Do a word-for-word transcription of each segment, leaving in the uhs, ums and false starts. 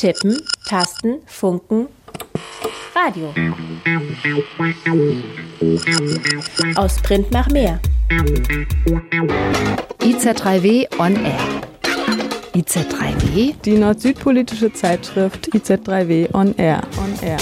Tippen, Tasten, Funken, Radio. Aus Print nach mehr. I Z drei W on Air. I Z drei W? Die nord-süd-politische Zeitschrift I Z drei W on Air. On Air.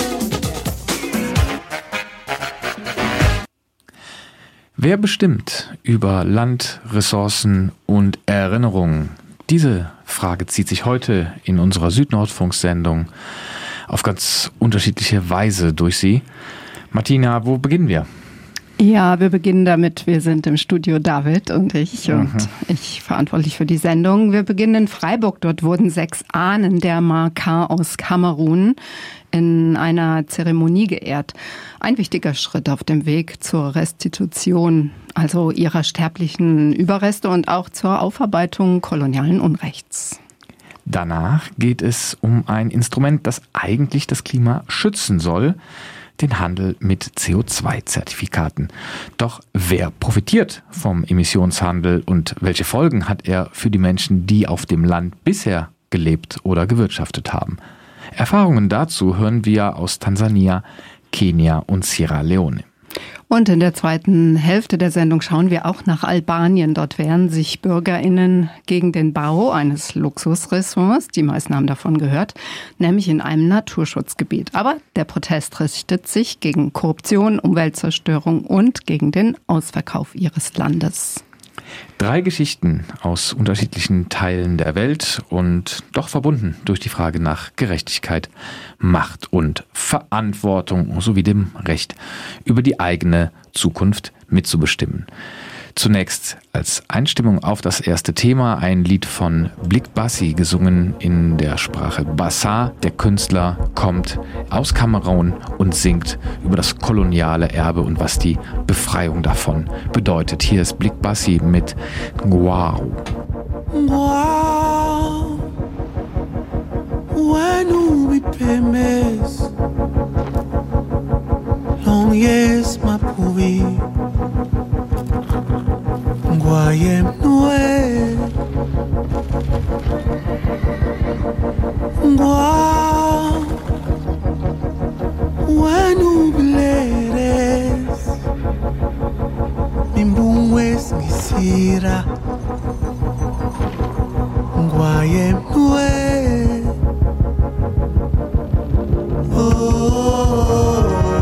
Wer bestimmt über Land, Ressourcen und Erinnerungen? Diese Frage zieht sich heute in unserer Südnordfunk-Sendung auf ganz unterschiedliche Weise durch sie. Martina, wo beginnen wir? Ja, wir beginnen damit. Wir sind im Studio, David und ich, und mhm. ich verantwortlich für die Sendung. Wir beginnen in Freiburg. Dort wurden sechs Ahnen der Makah aus Kamerun in einer Zeremonie geehrt. Ein wichtiger Schritt auf dem Weg zur Restitution, also ihrer sterblichen Überreste und auch zur Aufarbeitung kolonialen Unrechts. Danach geht es um ein Instrument, das eigentlich das Klima schützen soll, den Handel mit C O zwei Zertifikaten. Doch wer profitiert vom Emissionshandel und welche Folgen hat er für die Menschen, die auf dem Land bisher gelebt oder gewirtschaftet haben? Erfahrungen dazu hören wir aus Tansania, Kenia und Sierra Leone. Und in der zweiten Hälfte der Sendung schauen wir auch nach Albanien. Dort wehren sich BürgerInnen gegen den Bau eines Luxusressorts. Die meisten haben davon gehört, nämlich in einem Naturschutzgebiet. Aber der Protest richtet sich gegen Korruption, Umweltzerstörung und gegen den Ausverkauf ihres Landes. Drei Geschichten aus unterschiedlichen Teilen der Welt und doch verbunden durch die Frage nach Gerechtigkeit, Macht und Verantwortung sowie dem Recht, über die eigene Zukunft mitzubestimmen. Zunächst als Einstimmung auf das erste Thema ein Lied von Blik Bassi, gesungen in der Sprache Bassa. Der Künstler kommt aus Kamerun und singt über das koloniale Erbe und was die Befreiung davon bedeutet. Hier ist Blik Bassi mit Ngwao. Ngwao, wenu bipemes, long yes mapuvi. Ngwayem noe Ngwa Wenu bleres Mimbungwes ngisira Ngwayem noe Oh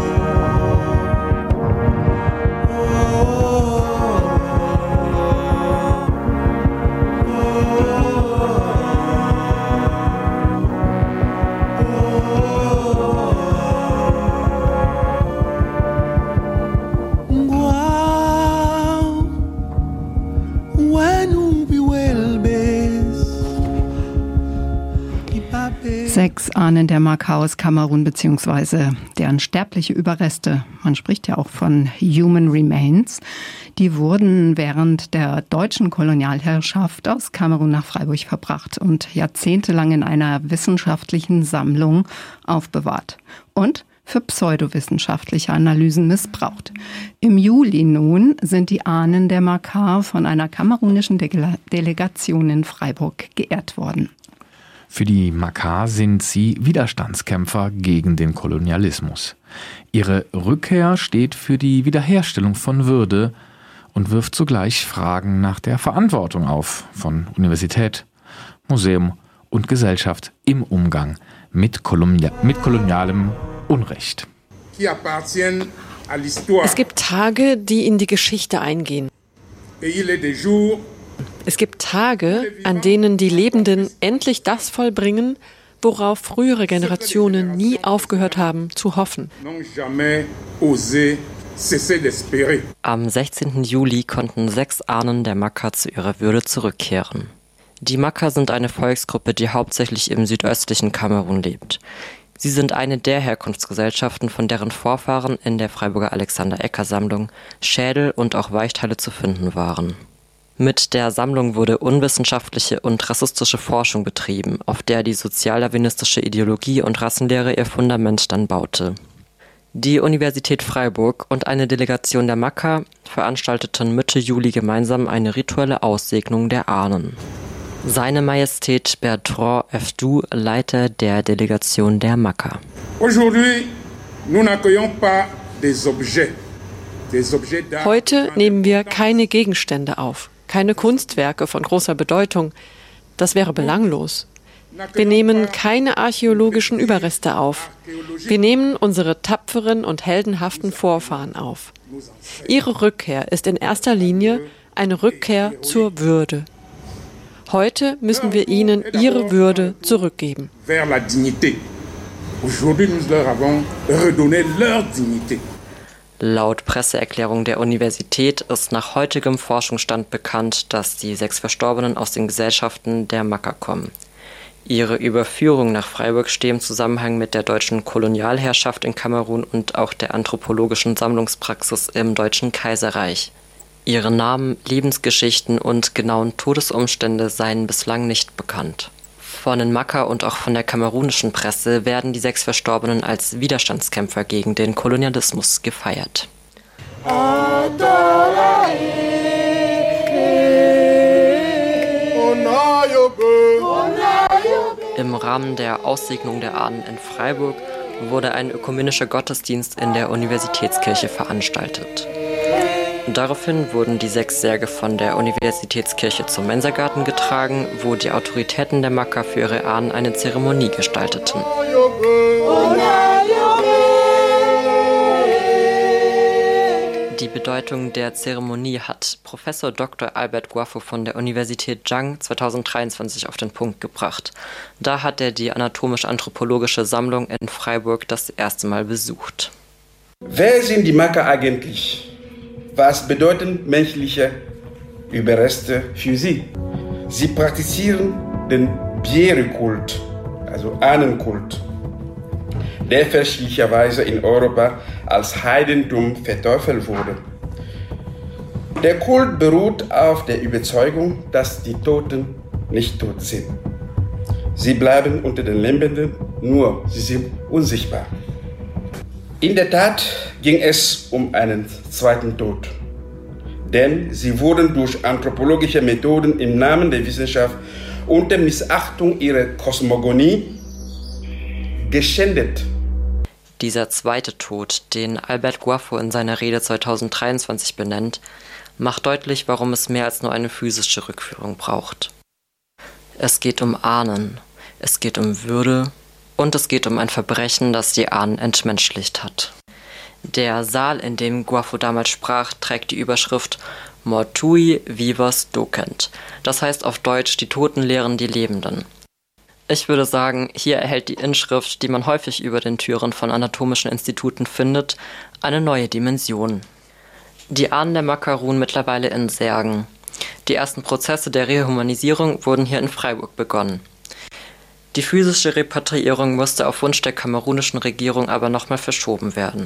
Sechs Ahnen der Makah aus Kamerun bzw. deren sterbliche Überreste, man spricht ja auch von Human Remains, die wurden während der deutschen Kolonialherrschaft aus Kamerun nach Freiburg verbracht und jahrzehntelang in einer wissenschaftlichen Sammlung aufbewahrt und für pseudowissenschaftliche Analysen missbraucht. Im Juli nun sind die Ahnen der Makah von einer kamerunischen Dele- Delegation in Freiburg geehrt worden. Für die Makah sind sie Widerstandskämpfer gegen den Kolonialismus. Ihre Rückkehr steht für die Wiederherstellung von Würde und wirft zugleich Fragen nach der Verantwortung auf von Universität, Museum und Gesellschaft im Umgang mit, Kolumnia- mit kolonialem Unrecht. Es gibt Tage, die in die Geschichte eingehen. Es gibt Tage, an denen die Lebenden endlich das vollbringen, worauf frühere Generationen nie aufgehört haben zu hoffen. Am sechzehnten Juli konnten sechs Ahnen der Makah zu ihrer Würde zurückkehren. Die Makah sind eine Volksgruppe, die hauptsächlich im südöstlichen Kamerun lebt. Sie sind eine der Herkunftsgesellschaften, von deren Vorfahren in der Freiburger Alexander-Ecker-Sammlung Schädel und auch Weichteile zu finden waren. Mit der Sammlung wurde unwissenschaftliche und rassistische Forschung betrieben, auf der die sozialdarwinistische Ideologie und Rassenlehre ihr Fundament dann baute. Die Universität Freiburg und eine Delegation der Makah veranstalteten Mitte Juli gemeinsam eine rituelle Aussegnung der Ahnen. Seine Majestät Bertrand Efdou, Leiter der Delegation der Makka. Heute nehmen wir keine Gegenstände auf, keine Kunstwerke von großer Bedeutung. Das wäre belanglos. Wir nehmen keine archäologischen Überreste auf. Wir nehmen unsere tapferen und heldenhaften Vorfahren auf. Ihre Rückkehr ist in erster Linie eine Rückkehr zur Würde. Heute müssen wir ihnen ihre Würde zurückgeben. Laut Presseerklärung der Universität ist nach heutigem Forschungsstand bekannt, dass die sechs Verstorbenen aus den Gesellschaften der Makka kommen. Ihre Überführung nach Freiburg steht im Zusammenhang mit der deutschen Kolonialherrschaft in Kamerun und auch der anthropologischen Sammlungspraxis im Deutschen Kaiserreich. Ihre Namen, Lebensgeschichten und genauen Todesumstände seien bislang nicht bekannt. Von den Makka und auch von der kamerunischen Presse werden die sechs Verstorbenen als Widerstandskämpfer gegen den Kolonialismus gefeiert. Im Rahmen der Aussegnung der Ahnen in Freiburg wurde ein ökumenischer Gottesdienst in der Universitätskirche veranstaltet. Daraufhin wurden die sechs Särge von der Universitätskirche zum Mensagarten getragen, wo die Autoritäten der Makka für ihre Ahnen eine Zeremonie gestalteten. Die Bedeutung der Zeremonie hat Professor Doktor Albert Guafo von der Universität Zhang zweitausenddreiundzwanzig auf den Punkt gebracht. Da hat er die anatomisch-anthropologische Sammlung in Freiburg das erste Mal besucht. Wer sind die Makka eigentlich? Was bedeuten menschliche Überreste für sie? Sie praktizieren den Bierekult, also Ahnenkult, der fälschlicherweise in Europa als Heidentum verteufelt wurde. Der Kult beruht auf der Überzeugung, dass die Toten nicht tot sind. Sie bleiben unter den Lebenden, nur sie sind unsichtbar. In der Tat ging es um einen zweiten Tod, denn sie wurden durch anthropologische Methoden im Namen der Wissenschaft unter Missachtung ihrer Kosmogonie geschändet. Dieser zweite Tod, den Albert Guafo in seiner Rede zweitausenddreiundzwanzig benennt, macht deutlich, warum es mehr als nur eine physische Rückführung braucht. Es geht um Ahnen, es geht um Würde und es geht um ein Verbrechen, das die Ahnen entmenschlicht hat. Der Saal, in dem Guafo damals sprach, trägt die Überschrift Mortui vivos docent. Das heißt auf Deutsch, die Toten lehren die Lebenden. Ich würde sagen, hier erhält die Inschrift, die man häufig über den Türen von anatomischen Instituten findet, eine neue Dimension. Die Ahnen der Makka ruhen mittlerweile in Särgen. Die ersten Prozesse der Rehumanisierung wurden hier in Freiburg begonnen. Die physische Repatriierung musste auf Wunsch der kamerunischen Regierung aber nochmal verschoben werden.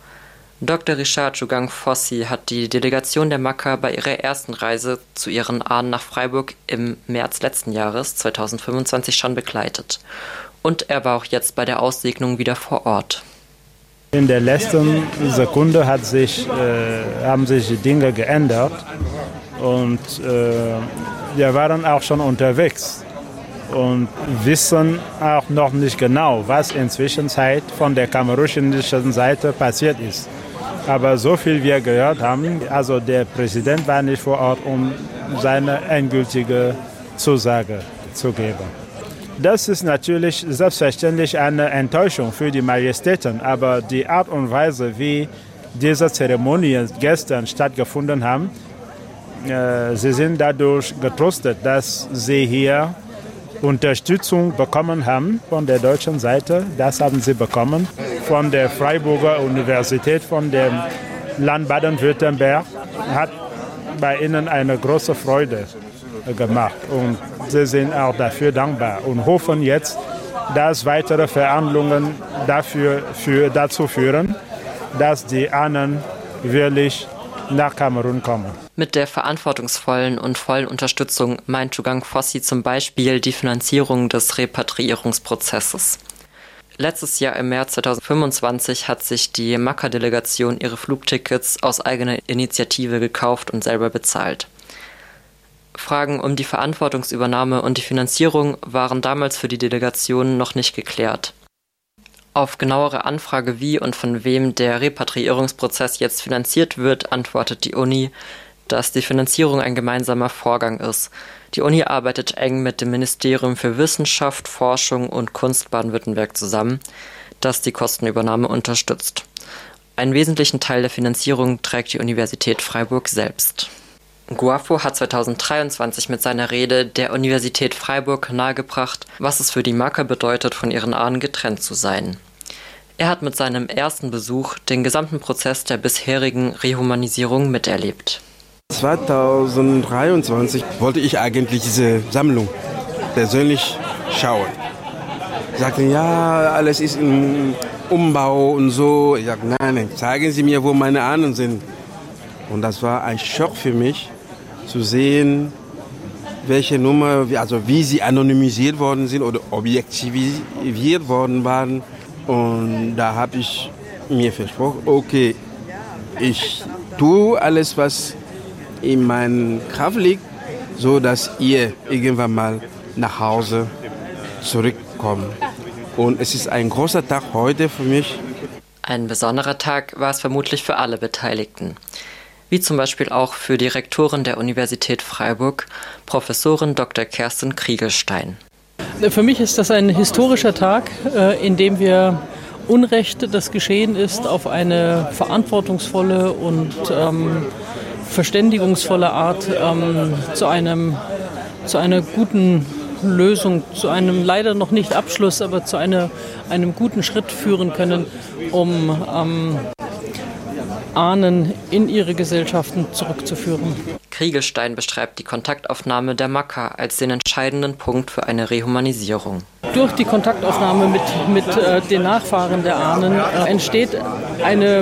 Doktor Richard Djougong Fossi hat die Delegation der Makka bei ihrer ersten Reise zu ihren Ahnen nach Freiburg im März letzten Jahres, zweitausendfünfundzwanzig, schon begleitet. Und er war auch jetzt bei der Aussegnung wieder vor Ort. In der letzten Sekunde hat sich, äh, haben sich die Dinge geändert und äh, wir waren auch schon unterwegs und wissen auch noch nicht genau, was inzwischen von der kamerunischen Seite passiert ist. Aber so viel wir gehört haben, also der Präsident war nicht vor Ort, um seine endgültige Zusage zu geben. Das ist natürlich selbstverständlich eine Enttäuschung für die Majestäten, aber die Art und Weise, wie diese Zeremonien gestern stattgefunden haben, äh, sie sind dadurch getröstet, dass sie hier Unterstützung bekommen haben von der deutschen Seite. Das haben sie bekommen von der Freiburger Universität, von dem Land Baden-Württemberg. Hat bei ihnen eine große Freude gemacht und sie sind auch dafür dankbar und hoffen jetzt, dass weitere Verhandlungen dafür, für, dazu führen, dass die Ahnen wirklich nach Kamerun kommen. Mit der verantwortungsvollen und vollen Unterstützung meint Djougong Fossi zum Beispiel die Finanzierung des Repatriierungsprozesses. Letztes Jahr im März zweitausendfünfundzwanzig hat sich die Makka-Delegation ihre Flugtickets aus eigener Initiative gekauft und selber bezahlt. Fragen um die Verantwortungsübernahme und die Finanzierung waren damals für die Delegation noch nicht geklärt. Auf genauere Anfrage, wie und von wem der Repatriierungsprozess jetzt finanziert wird, antwortet die Uni, dass die Finanzierung ein gemeinsamer Vorgang ist. Die Uni arbeitet eng mit dem Ministerium für Wissenschaft, Forschung und Kunst Baden-Württemberg zusammen, das die Kostenübernahme unterstützt. Einen wesentlichen Teil der Finanzierung trägt die Universität Freiburg selbst. Guafo hat zweitausenddreiundzwanzig mit seiner Rede der Universität Freiburg nahegebracht, was es für die Maka bedeutet, von ihren Ahnen getrennt zu sein. Er hat mit seinem ersten Besuch den gesamten Prozess der bisherigen Rehumanisierung miterlebt. zweitausenddreiundzwanzig wollte ich eigentlich diese Sammlung persönlich schauen. Ich sagte, ja, alles ist im Umbau und so. Ich sagte, nein, nein, zeigen Sie mir, wo meine Ahnen sind. Und das war ein Schock für mich, zu sehen, welche Nummer, also wie sie anonymisiert worden sind oder objektiviert worden waren. Und da habe ich mir versprochen, okay, ich tue alles, was in meiner Kraft liegt, so dass ihr irgendwann mal nach Hause zurückkommt. Und es ist ein großer Tag heute für mich. Ein besonderer Tag war es vermutlich für alle Beteiligten. Wie zum Beispiel auch für die Rektorin der Universität Freiburg, Professorin Doktor Kerstin Kriegelstein. Für mich ist das ein historischer Tag, in dem wir Unrecht, das geschehen ist, auf eine verantwortungsvolle und ähm, verständigungsvolle Art ähm, zu einem, zu einer guten Lösung, zu einem leider noch nicht Abschluss, aber zu einer, einem guten Schritt führen können, um ähm, Ahnen in ihre Gesellschaften zurückzuführen. Kriegelstein beschreibt die Kontaktaufnahme der Maka als den entscheidenden Punkt für eine Rehumanisierung. Durch die Kontaktaufnahme mit, mit äh, den Nachfahren der Ahnen äh, entsteht eine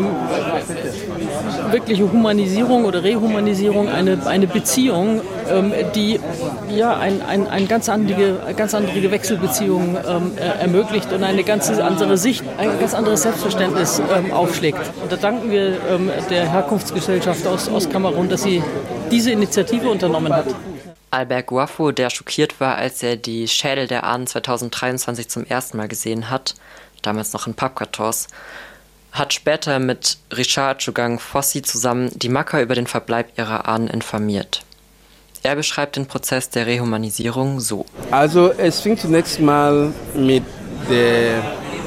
wirkliche Humanisierung oder Rehumanisierung, eine, eine Beziehung, ähm, die ja ein, ein, ein ganz andere, ganz andere Wechselbeziehung ähm, äh, ermöglicht und eine ganz andere Sicht, ein ganz anderes Selbstverständnis ähm, aufschlägt. Und da danken wir ähm, der Herkunftsgesellschaft aus, aus Kamerun, dass sie diese Initiative unternommen hat. Albert Guafo, der schockiert war, als er die Schädel der Ahnen zweitausenddreiundzwanzig zum ersten Mal gesehen hat, damals noch in Pappkartons, hat später mit Richard Chugang Fossi zusammen die Maka über den Verbleib ihrer Ahnen informiert. Er beschreibt den Prozess der Rehumanisierung so. Also es fing zunächst mal mit der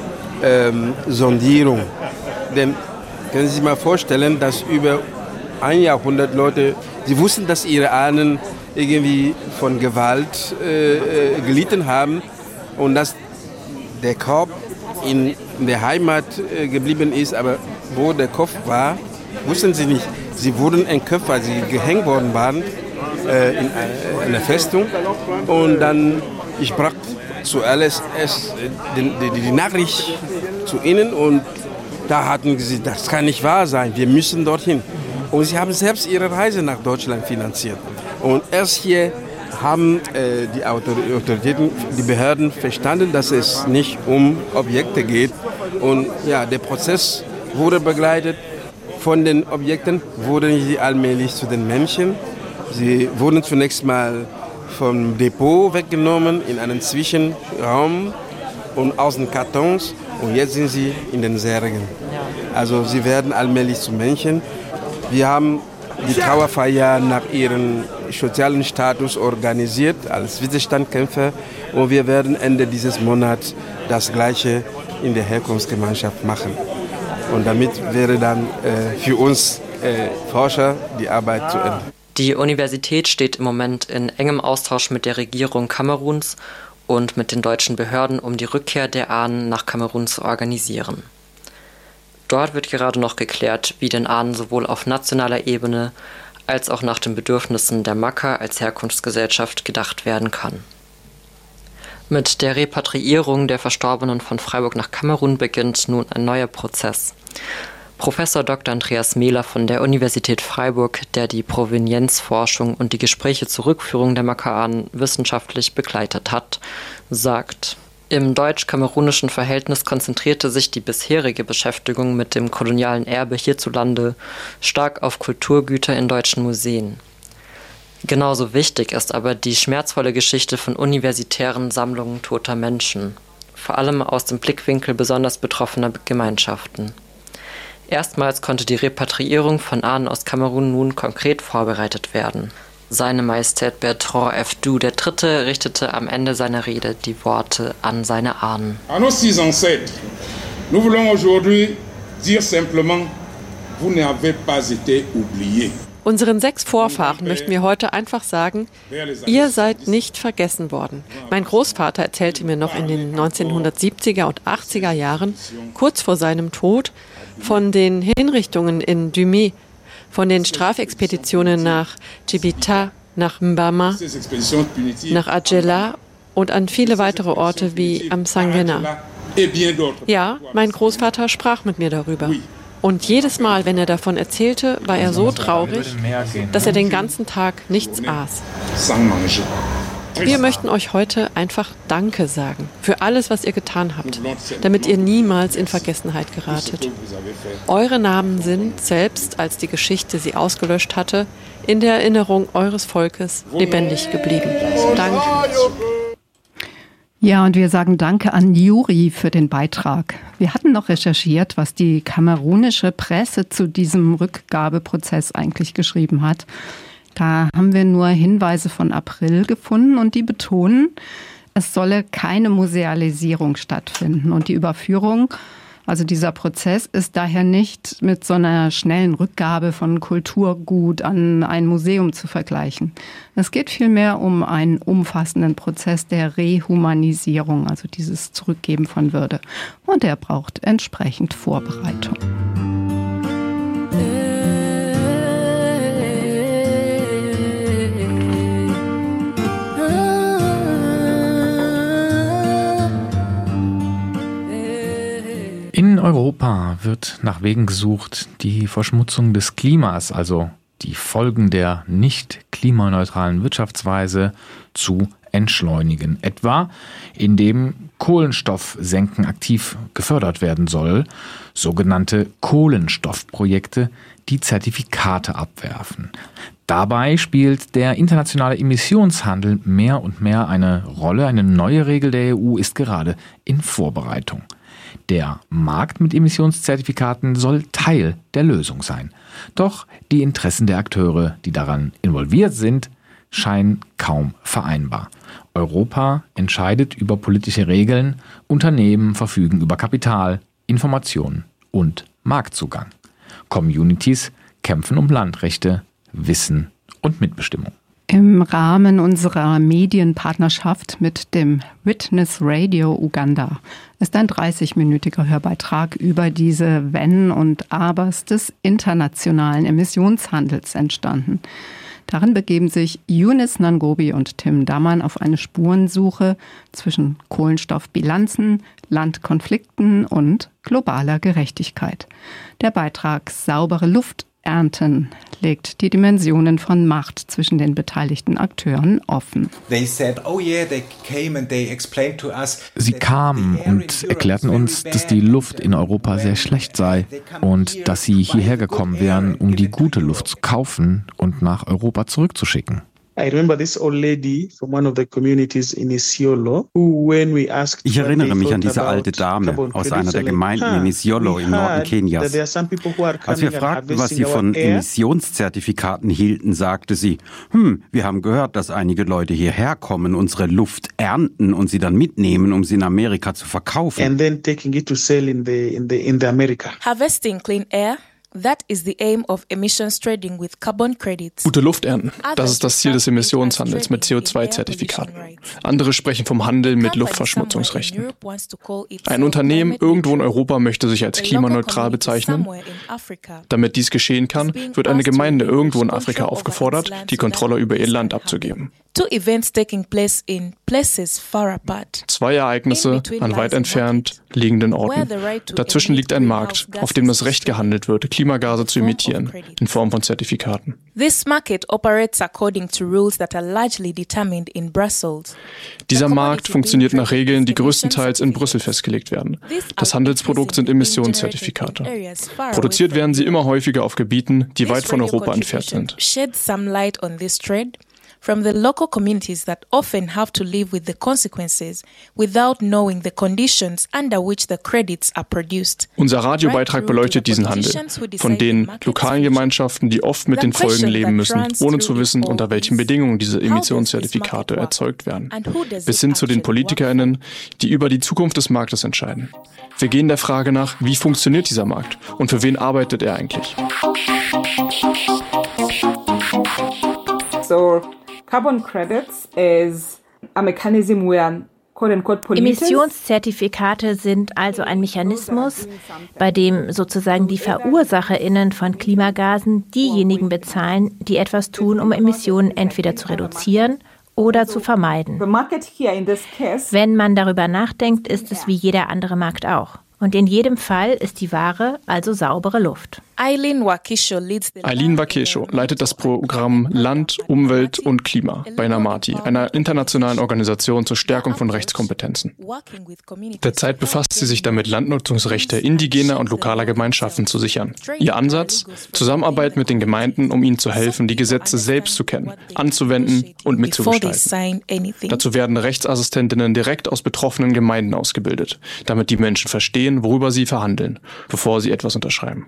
ähm, Sondierung. Denn können Sie sich mal vorstellen, dass über ein Jahrhundert Leute, sie wussten, dass ihre Ahnen irgendwie von Gewalt äh, gelitten haben und dass der Korb in der Heimat äh, geblieben ist, aber wo der Kopf war, wussten sie nicht. Sie wurden entköpft, weil sie gehängt worden waren äh, in einer Festung. Und dann, ich brachte zuerst erst die, die, die Nachricht zu ihnen und da hatten sie, das kann nicht wahr sein, wir müssen dorthin. Und sie haben selbst ihre Reise nach Deutschland finanziert. Und erst hier haben äh, die Autoritäten, die Behörden verstanden, dass es nicht um Objekte geht. Und ja, der Prozess wurde begleitet. Von den Objekten wurden sie allmählich zu den Menschen. Sie wurden zunächst mal vom Depot weggenommen in einen Zwischenraum und aus den Kartons. Und jetzt sind sie in den Särgen. Also sie werden allmählich zu Menschen. Wir haben die Trauerfeier nach ihrem sozialen Status organisiert als Widerstandskämpfer und wir werden Ende dieses Monats das Gleiche in der Herkunftsgemeinschaft machen. Und damit wäre dann äh, für uns äh, Forscher die Arbeit zu Ende. Die Universität steht im Moment in engem Austausch mit der Regierung Kameruns und mit den deutschen Behörden, um die Rückkehr der Ahnen nach Kamerun zu organisieren. Dort wird gerade noch geklärt, wie den Ahnen sowohl auf nationaler Ebene als auch nach den Bedürfnissen der Maka als Herkunftsgesellschaft gedacht werden kann. Mit der Repatriierung der Verstorbenen von Freiburg nach Kamerun beginnt nun ein neuer Prozess. Professor Doktor Andreas Mehler von der Universität Freiburg, der die Provenienzforschung und die Gespräche zur Rückführung der Maka-Ahnen wissenschaftlich begleitet hat, sagt: Im deutsch-kamerunischen Verhältnis konzentrierte sich die bisherige Beschäftigung mit dem kolonialen Erbe hierzulande stark auf Kulturgüter in deutschen Museen. Genauso wichtig ist aber die schmerzvolle Geschichte von universitären Sammlungen toter Menschen, vor allem aus dem Blickwinkel besonders betroffener Gemeinschaften. Erstmals konnte die Repatriierung von Ahnen aus Kamerun nun konkret vorbereitet werden. Seine Majestät Bertrand F. Du der Dritte richtete am Ende seiner Rede die Worte an seine Ahnen. À nos six ancêtres, nous voulons aujourd'hui dire simplement, vous n'avez pas été oubliés. Unseren sechs Vorfahren möchten wir heute einfach sagen, ihr seid nicht vergessen worden. Mein Großvater erzählte mir noch in den neunzehnhundertsiebziger und achtziger Jahren, kurz vor seinem Tod, von den Hinrichtungen in Dumé, von den Strafexpeditionen nach Djibita, nach Mbama, nach Adjela und an viele weitere Orte wie am Sangena. Ja, mein Großvater sprach mit mir darüber. Und jedes Mal, wenn er davon erzählte, war er so traurig, dass er den ganzen Tag nichts aß. Wir möchten euch heute einfach Danke sagen für alles, was ihr getan habt, damit ihr niemals in Vergessenheit geratet. Eure Namen sind, selbst als die Geschichte sie ausgelöscht hatte, in der Erinnerung eures Volkes lebendig geblieben. Danke. Ja, und wir sagen Danke an Juri für den Beitrag. Wir hatten noch recherchiert, was die kamerunische Presse zu diesem Rückgabeprozess eigentlich geschrieben hat. Da haben wir nur Hinweise von April gefunden und die betonen, es solle keine Musealisierung stattfinden. Und die Überführung, also dieser Prozess, ist daher nicht mit so einer schnellen Rückgabe von Kulturgut an ein Museum zu vergleichen. Es geht vielmehr um einen umfassenden Prozess der Rehumanisierung, also dieses Zurückgeben von Würde. Und der braucht entsprechend Vorbereitung. In Europa wird nach Wegen gesucht, die Verschmutzung des Klimas, also die Folgen der nicht klimaneutralen Wirtschaftsweise, zu entschleunigen. Etwa indem Kohlenstoffsenken aktiv gefördert werden soll, sogenannte Kohlenstoffprojekte, die Zertifikate abwerfen. Dabei spielt der internationale Emissionshandel mehr und mehr eine Rolle. Eine neue Regel der E U ist gerade in Vorbereitung. Der Markt mit Emissionszertifikaten soll Teil der Lösung sein. Doch die Interessen der Akteure, die daran involviert sind, scheinen kaum vereinbar. Europa entscheidet über politische Regeln, Unternehmen verfügen über Kapital, Informationen und Marktzugang. Communities kämpfen um Landrechte, Wissen und Mitbestimmung. Im Rahmen unserer Medienpartnerschaft mit dem Witness Radio Uganda ist ein dreißigminütiger Hörbeitrag über diese Wenn und Abers des internationalen Emissionshandels entstanden. Darin begeben sich Eunice Nangobi und Tim Dammann auf eine Spurensuche zwischen Kohlenstoffbilanzen, Landkonflikten und globaler Gerechtigkeit. Der Beitrag Saubere Luft Ernten legt die Dimensionen von Macht zwischen den beteiligten Akteuren offen. Sie kamen und erklärten uns, dass die Luft in Europa sehr schlecht sei und dass sie hierher gekommen wären, um die gute Luft zu kaufen und nach Europa zurückzuschicken. Ich erinnere mich an diese alte Dame aus einer der Gemeinden in Isiolo im Norden Kenias. Als wir fragten, was sie von Emissionszertifikaten hielten, sagte sie, hm, wir haben gehört, dass einige Leute hierher kommen, unsere Luft ernten und sie dann mitnehmen, um sie in Amerika zu verkaufen. Harvesting clean air. That is the aim of emissions trading with carbon credits. Gute Luft ernten. Das ist das Ziel des Emissionshandels mit C O zwei Zertifikaten. Andere sprechen vom Handel mit Luftverschmutzungsrechten. Ein Unternehmen irgendwo in Europa möchte sich als klimaneutral bezeichnen. Damit dies geschehen kann, wird eine Gemeinde irgendwo in Afrika aufgefordert, die Kontrolle über ihr Land abzugeben. Zwei Ereignisse an weit entfernt liegenden Orten. Dazwischen liegt ein Markt, auf dem das Recht gehandelt wird, Klimagase zu emittieren, in Form von Zertifikaten. Dieser Markt funktioniert nach Regeln, die größtenteils in Brüssel festgelegt werden. Das Handelsprodukt sind Emissionszertifikate. Produziert werden sie immer häufiger auf Gebieten, die weit von Europa entfernt sind. from the local communities that often have to live with the consequences without knowing the conditions under which the credits are produced. Unser Radiobeitrag beleuchtet diesen Handel von den lokalen Gemeinschaften, die oft mit den Folgen leben müssen, ohne zu wissen, unter welchen Bedingungen diese Emissionszertifikate erzeugt werden, bis hin zu den PolitikerInnen, die über die Zukunft des Marktes entscheiden. Wir gehen der Frage nach, wie funktioniert dieser Markt und für wen arbeitet er eigentlich? So, carbon credits is a mechanism where Emissionszertifikate sind also ein Mechanismus, bei dem sozusagen die VerursacherInnen von Klimagasen diejenigen bezahlen, die etwas tun, um Emissionen entweder zu reduzieren oder zu vermeiden. Wenn man darüber nachdenkt, ist es wie jeder andere Markt auch. Und in jedem Fall ist die Ware also saubere Luft. Eileen Wakesho Eileen Wakesho leitet das Programm Land, Umwelt und Klima bei NAMATI, einer internationalen Organisation zur Stärkung von Rechtskompetenzen. Derzeit befasst sie sich damit, Landnutzungsrechte indigener und lokaler Gemeinschaften zu sichern. Ihr Ansatz? Zusammenarbeit mit den Gemeinden, um ihnen zu helfen, die Gesetze selbst zu kennen, anzuwenden und mitzugestalten. Dazu werden Rechtsassistentinnen direkt aus betroffenen Gemeinden ausgebildet, damit die Menschen verstehen, worüber sie verhandeln, bevor sie etwas unterschreiben.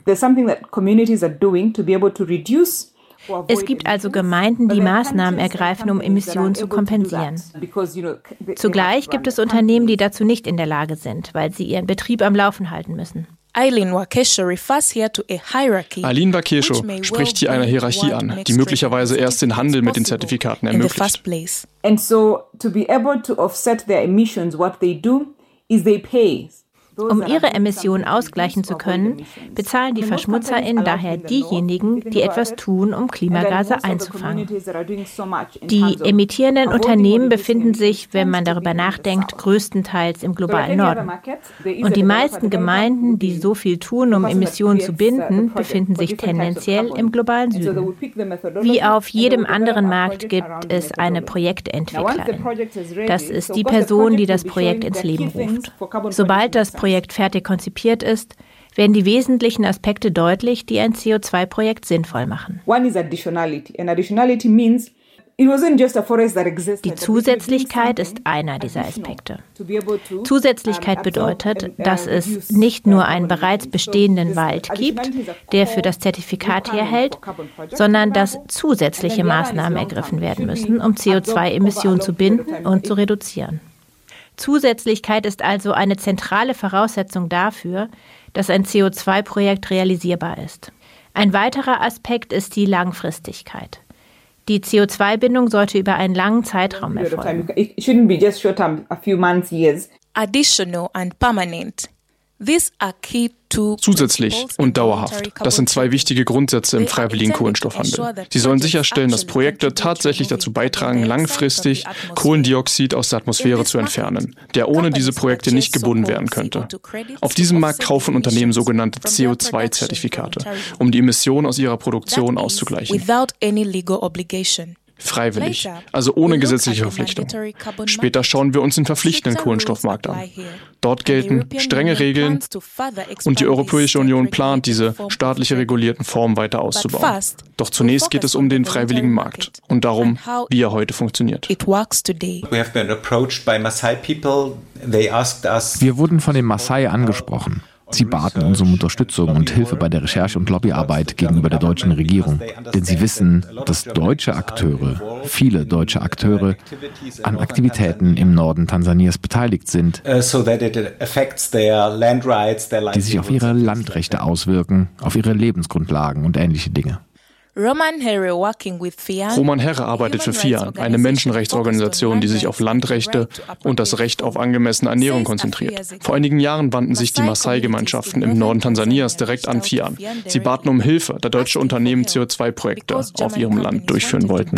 Es gibt also Gemeinden, die Maßnahmen ergreifen, um Emissionen zu kompensieren. Zugleich gibt es Unternehmen, die dazu nicht in der Lage sind, weil sie ihren Betrieb am Laufen halten müssen. Eileen Wakesho refers here to a hierarchy. Eileen Wakesho spricht hier eine Hierarchie an, die möglicherweise erst den Handel mit den Zertifikaten ermöglicht. And so to be able to offset their emissions, what they do is they pay. Um ihre Emissionen ausgleichen zu können, bezahlen die VerschmutzerInnen daher diejenigen, die etwas tun, um Klimagase einzufangen. Die emittierenden Unternehmen befinden sich, wenn man darüber nachdenkt, größtenteils im globalen Norden. Und die meisten Gemeinden, die so viel tun, um Emissionen zu binden, befinden sich tendenziell im globalen Süden. Wie auf jedem anderen Markt gibt es eine Projektentwicklerin. Das ist die Person, die das Projekt ins Leben ruft. Sobald das Projekt fertig konzipiert ist, werden die wesentlichen Aspekte deutlich, die ein C O zwei Projekt sinnvoll machen. Die Zusätzlichkeit ist einer dieser Aspekte. Zusätzlichkeit bedeutet, dass es nicht nur einen bereits bestehenden Wald gibt, der für das Zertifikat herhält, sondern dass zusätzliche Maßnahmen ergriffen werden müssen, um C O zwei Emissionen zu binden und zu reduzieren. Zusätzlichkeit ist also eine zentrale Voraussetzung dafür, dass ein C O zwei Projekt realisierbar ist. Ein weiterer Aspekt ist die Langfristigkeit. Die C O zwei Bindung sollte über einen langen Zeitraum erfolgen. Additional and permanent. These are key to Zusätzlich und dauerhaft. Das sind zwei wichtige Grundsätze im freiwilligen Kohlenstoffhandel. Sie sollen sicherstellen, dass Projekte tatsächlich dazu beitragen, langfristig Kohlendioxid aus der Atmosphäre zu entfernen, der ohne diese Projekte nicht gebunden werden könnte. Auf diesem Markt kaufen Unternehmen sogenannte C O zwei Zertifikate, um die Emissionen aus ihrer Produktion auszugleichen. Freiwillig, also ohne gesetzliche Verpflichtung. Später schauen wir uns den verpflichtenden Kohlenstoffmarkt an. Dort gelten strenge Regeln und die Europäische Union plant, diese staatlich regulierten Formen weiter auszubauen. Doch zunächst geht es um den freiwilligen Markt und darum, wie er heute funktioniert. Wir wurden von den Maasai angesprochen. Sie baten uns um Unterstützung und Hilfe bei der Recherche- und Lobbyarbeit gegenüber der deutschen Regierung. Denn sie wissen, dass deutsche Akteure, viele deutsche Akteure, an Aktivitäten im Norden Tansanias beteiligt sind, die sich auf ihre Landrechte auswirken, auf ihre Lebensgrundlagen und ähnliche Dinge. Roman Herre arbeitet für FIAN, eine Menschenrechtsorganisation, die sich auf Landrechte und das Recht auf angemessene Ernährung konzentriert. Vor einigen Jahren wandten sich die Maasai-Gemeinschaften im Norden Tansanias direkt an FIAN. Sie baten um Hilfe, da deutsche Unternehmen C O zwei Projekte auf ihrem Land durchführen wollten.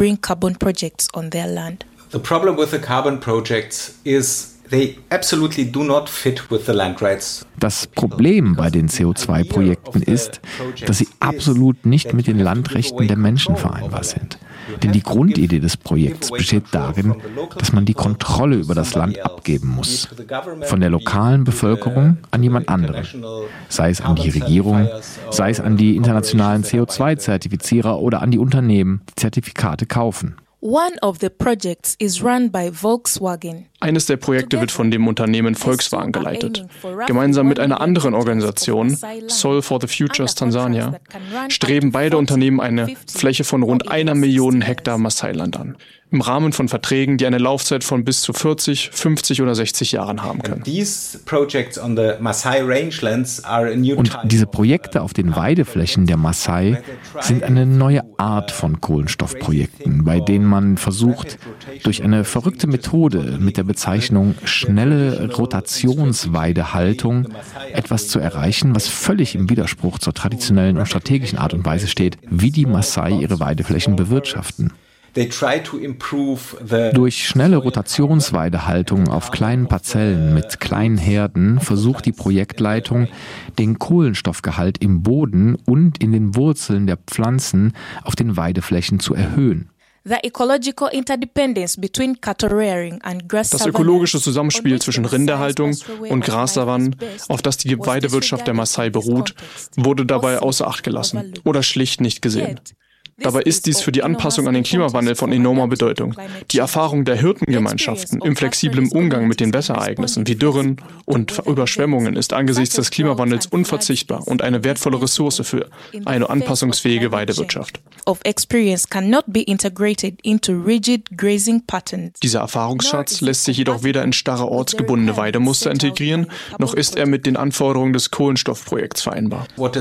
The problem with the carbon projects is they absolutely do not fit with the land rights. Das Problem bei den C O zwei Projekten ist, dass sie absolut nicht mit den Landrechten der Menschen vereinbar sind. Denn die Grundidee des Projekts besteht darin, dass man die Kontrolle über das Land abgeben muss. Von der lokalen Bevölkerung an jemand anderen. Sei es an die Regierung, sei es an die internationalen C O zwei Zertifizierer oder an die Unternehmen, die Zertifikate kaufen. One of the projects is run by Volkswagen. Eines der Projekte wird von dem Unternehmen Volkswagen geleitet. Gemeinsam mit einer anderen Organisation, Soil for the Futures Tansania, streben beide Unternehmen eine Fläche von rund einer Million Hektar Maasai-Land an. Im Rahmen von Verträgen, die eine Laufzeit von bis zu vierzig, fünfzig oder sechzig Jahren haben können. Und diese Projekte auf den Weideflächen der Maasai sind eine neue Art von Kohlenstoffprojekten, bei denen man versucht, durch eine verrückte Methode mit der Bezeichnung schnelle Rotationsweidehaltung etwas zu erreichen, was völlig im Widerspruch zur traditionellen und strategischen Art und Weise steht, wie die Maasai ihre Weideflächen bewirtschaften. Durch schnelle Rotationsweidehaltung auf kleinen Parzellen mit kleinen Herden versucht die Projektleitung, den Kohlenstoffgehalt im Boden und in den Wurzeln der Pflanzen auf den Weideflächen zu erhöhen. Das ökologische Zusammenspiel zwischen Rinderhaltung und Grassavannen, auf das die Weidewirtschaft der Maasai beruht, wurde dabei außer Acht gelassen oder schlicht nicht gesehen. Dabei ist dies für die Anpassung an den Klimawandel von enormer Bedeutung. Die Erfahrung der Hirtengemeinschaften im flexiblen Umgang mit den Wetterereignissen wie Dürren und Überschwemmungen ist angesichts des Klimawandels unverzichtbar und eine wertvolle Ressource für eine anpassungsfähige Weidewirtschaft. Dieser Erfahrungsschatz lässt sich jedoch weder in starre ortsgebundene Weidemuster integrieren, noch ist er mit den Anforderungen des Kohlenstoffprojekts vereinbar. Und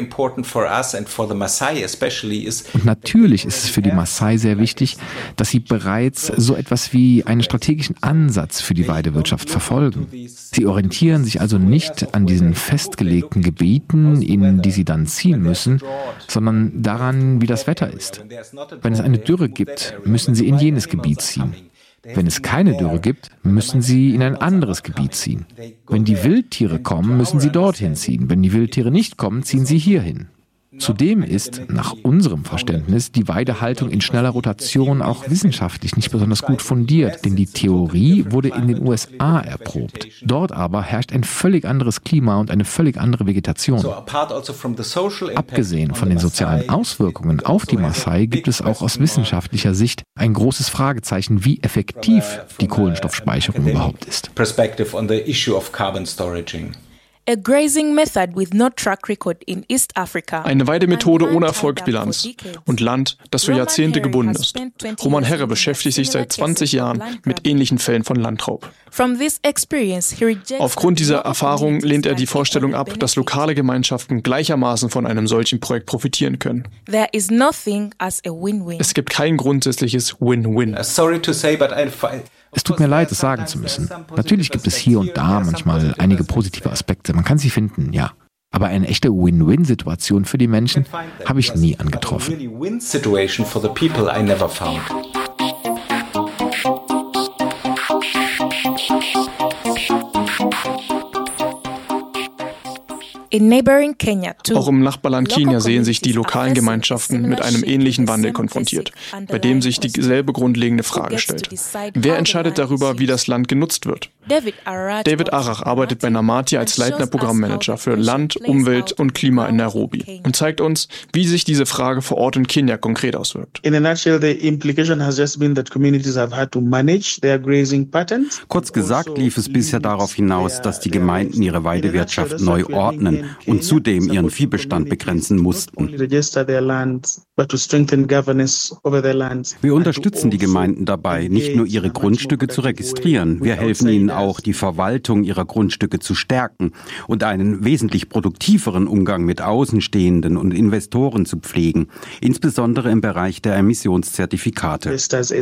natürlich ist es für die Maasai sehr wichtig, dass sie bereits so etwas wie einen strategischen Ansatz für die Weidewirtschaft verfolgen. Sie orientieren sich also nicht an diesen festgelegten Gebieten, in die sie dann ziehen müssen, sondern daran, wie das Wetter ist. Wenn es eine Dürre gibt, müssen sie in jenes Gebiet ziehen. Wenn es keine Dürre gibt, müssen sie in ein anderes Gebiet ziehen. Wenn die Wildtiere kommen, müssen sie dorthin ziehen. Wenn die Wildtiere nicht kommen, ziehen sie hierhin. Zudem ist, nach unserem Verständnis, die Weidehaltung in schneller Rotation auch wissenschaftlich nicht besonders gut fundiert, denn die Theorie wurde in den U S A erprobt. Dort aber herrscht ein völlig anderes Klima und eine völlig andere Vegetation. Abgesehen von den sozialen Auswirkungen auf die Maasai gibt es auch aus wissenschaftlicher Sicht ein großes Fragezeichen, wie effektiv die Kohlenstoffspeicherung überhaupt ist. Eine Weidemethode ohne Erfolgsbilanz und Land, das für Jahrzehnte gebunden ist. Roman Herre beschäftigt sich seit zwanzig Jahren mit ähnlichen Fällen von Landraub. Aufgrund dieser Erfahrung lehnt er die Vorstellung ab, dass lokale Gemeinschaften gleichermaßen von einem solchen Projekt profitieren können. Es gibt kein grundsätzliches Win-Win. Es tut mir leid, es sagen zu müssen. Natürlich gibt es hier und da manchmal einige positive Aspekte. Man kann sie finden, ja. Aber eine echte Win-Win-Situation für die Menschen habe ich nie angetroffen. Auch im Nachbarland Kenia sehen sich die lokalen Gemeinschaften mit einem ähnlichen Wandel konfrontiert, bei dem sich dieselbe grundlegende Frage stellt. Wer entscheidet darüber, wie das Land genutzt wird? David Arach arbeitet bei Namati als leitender Programmmanager für Land, Umwelt und Klima in Nairobi und zeigt uns, wie sich diese Frage vor Ort in Kenia konkret auswirkt. Kurz gesagt lief es bisher darauf hinaus, dass die Gemeinden ihre Weidewirtschaft neu ordnen und zudem ihren Viehbestand begrenzen mussten. Wir unterstützen die Gemeinden dabei, nicht nur ihre Grundstücke zu registrieren, wir helfen ihnen auch, die Verwaltung ihrer Grundstücke zu stärken und einen wesentlich produktiveren Umgang mit Außenstehenden und Investoren zu pflegen, insbesondere im Bereich der Emissionszertifikate.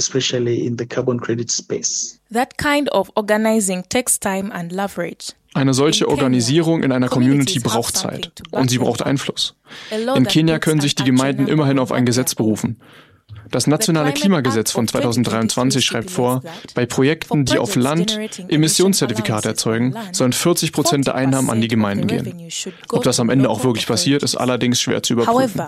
That kind of organizing takes time and leverage. Eine solche Organisierung in einer Community braucht Zeit und sie braucht Einfluss. In Kenia können sich die Gemeinden immerhin auf ein Gesetz berufen. Das nationale Klimagesetz von zweitausenddreiundzwanzig schreibt vor, bei Projekten, die auf Land Emissionszertifikate erzeugen, sollen vierzig Prozent der Einnahmen an die Gemeinden gehen. Ob das am Ende auch wirklich passiert, ist allerdings schwer zu überprüfen.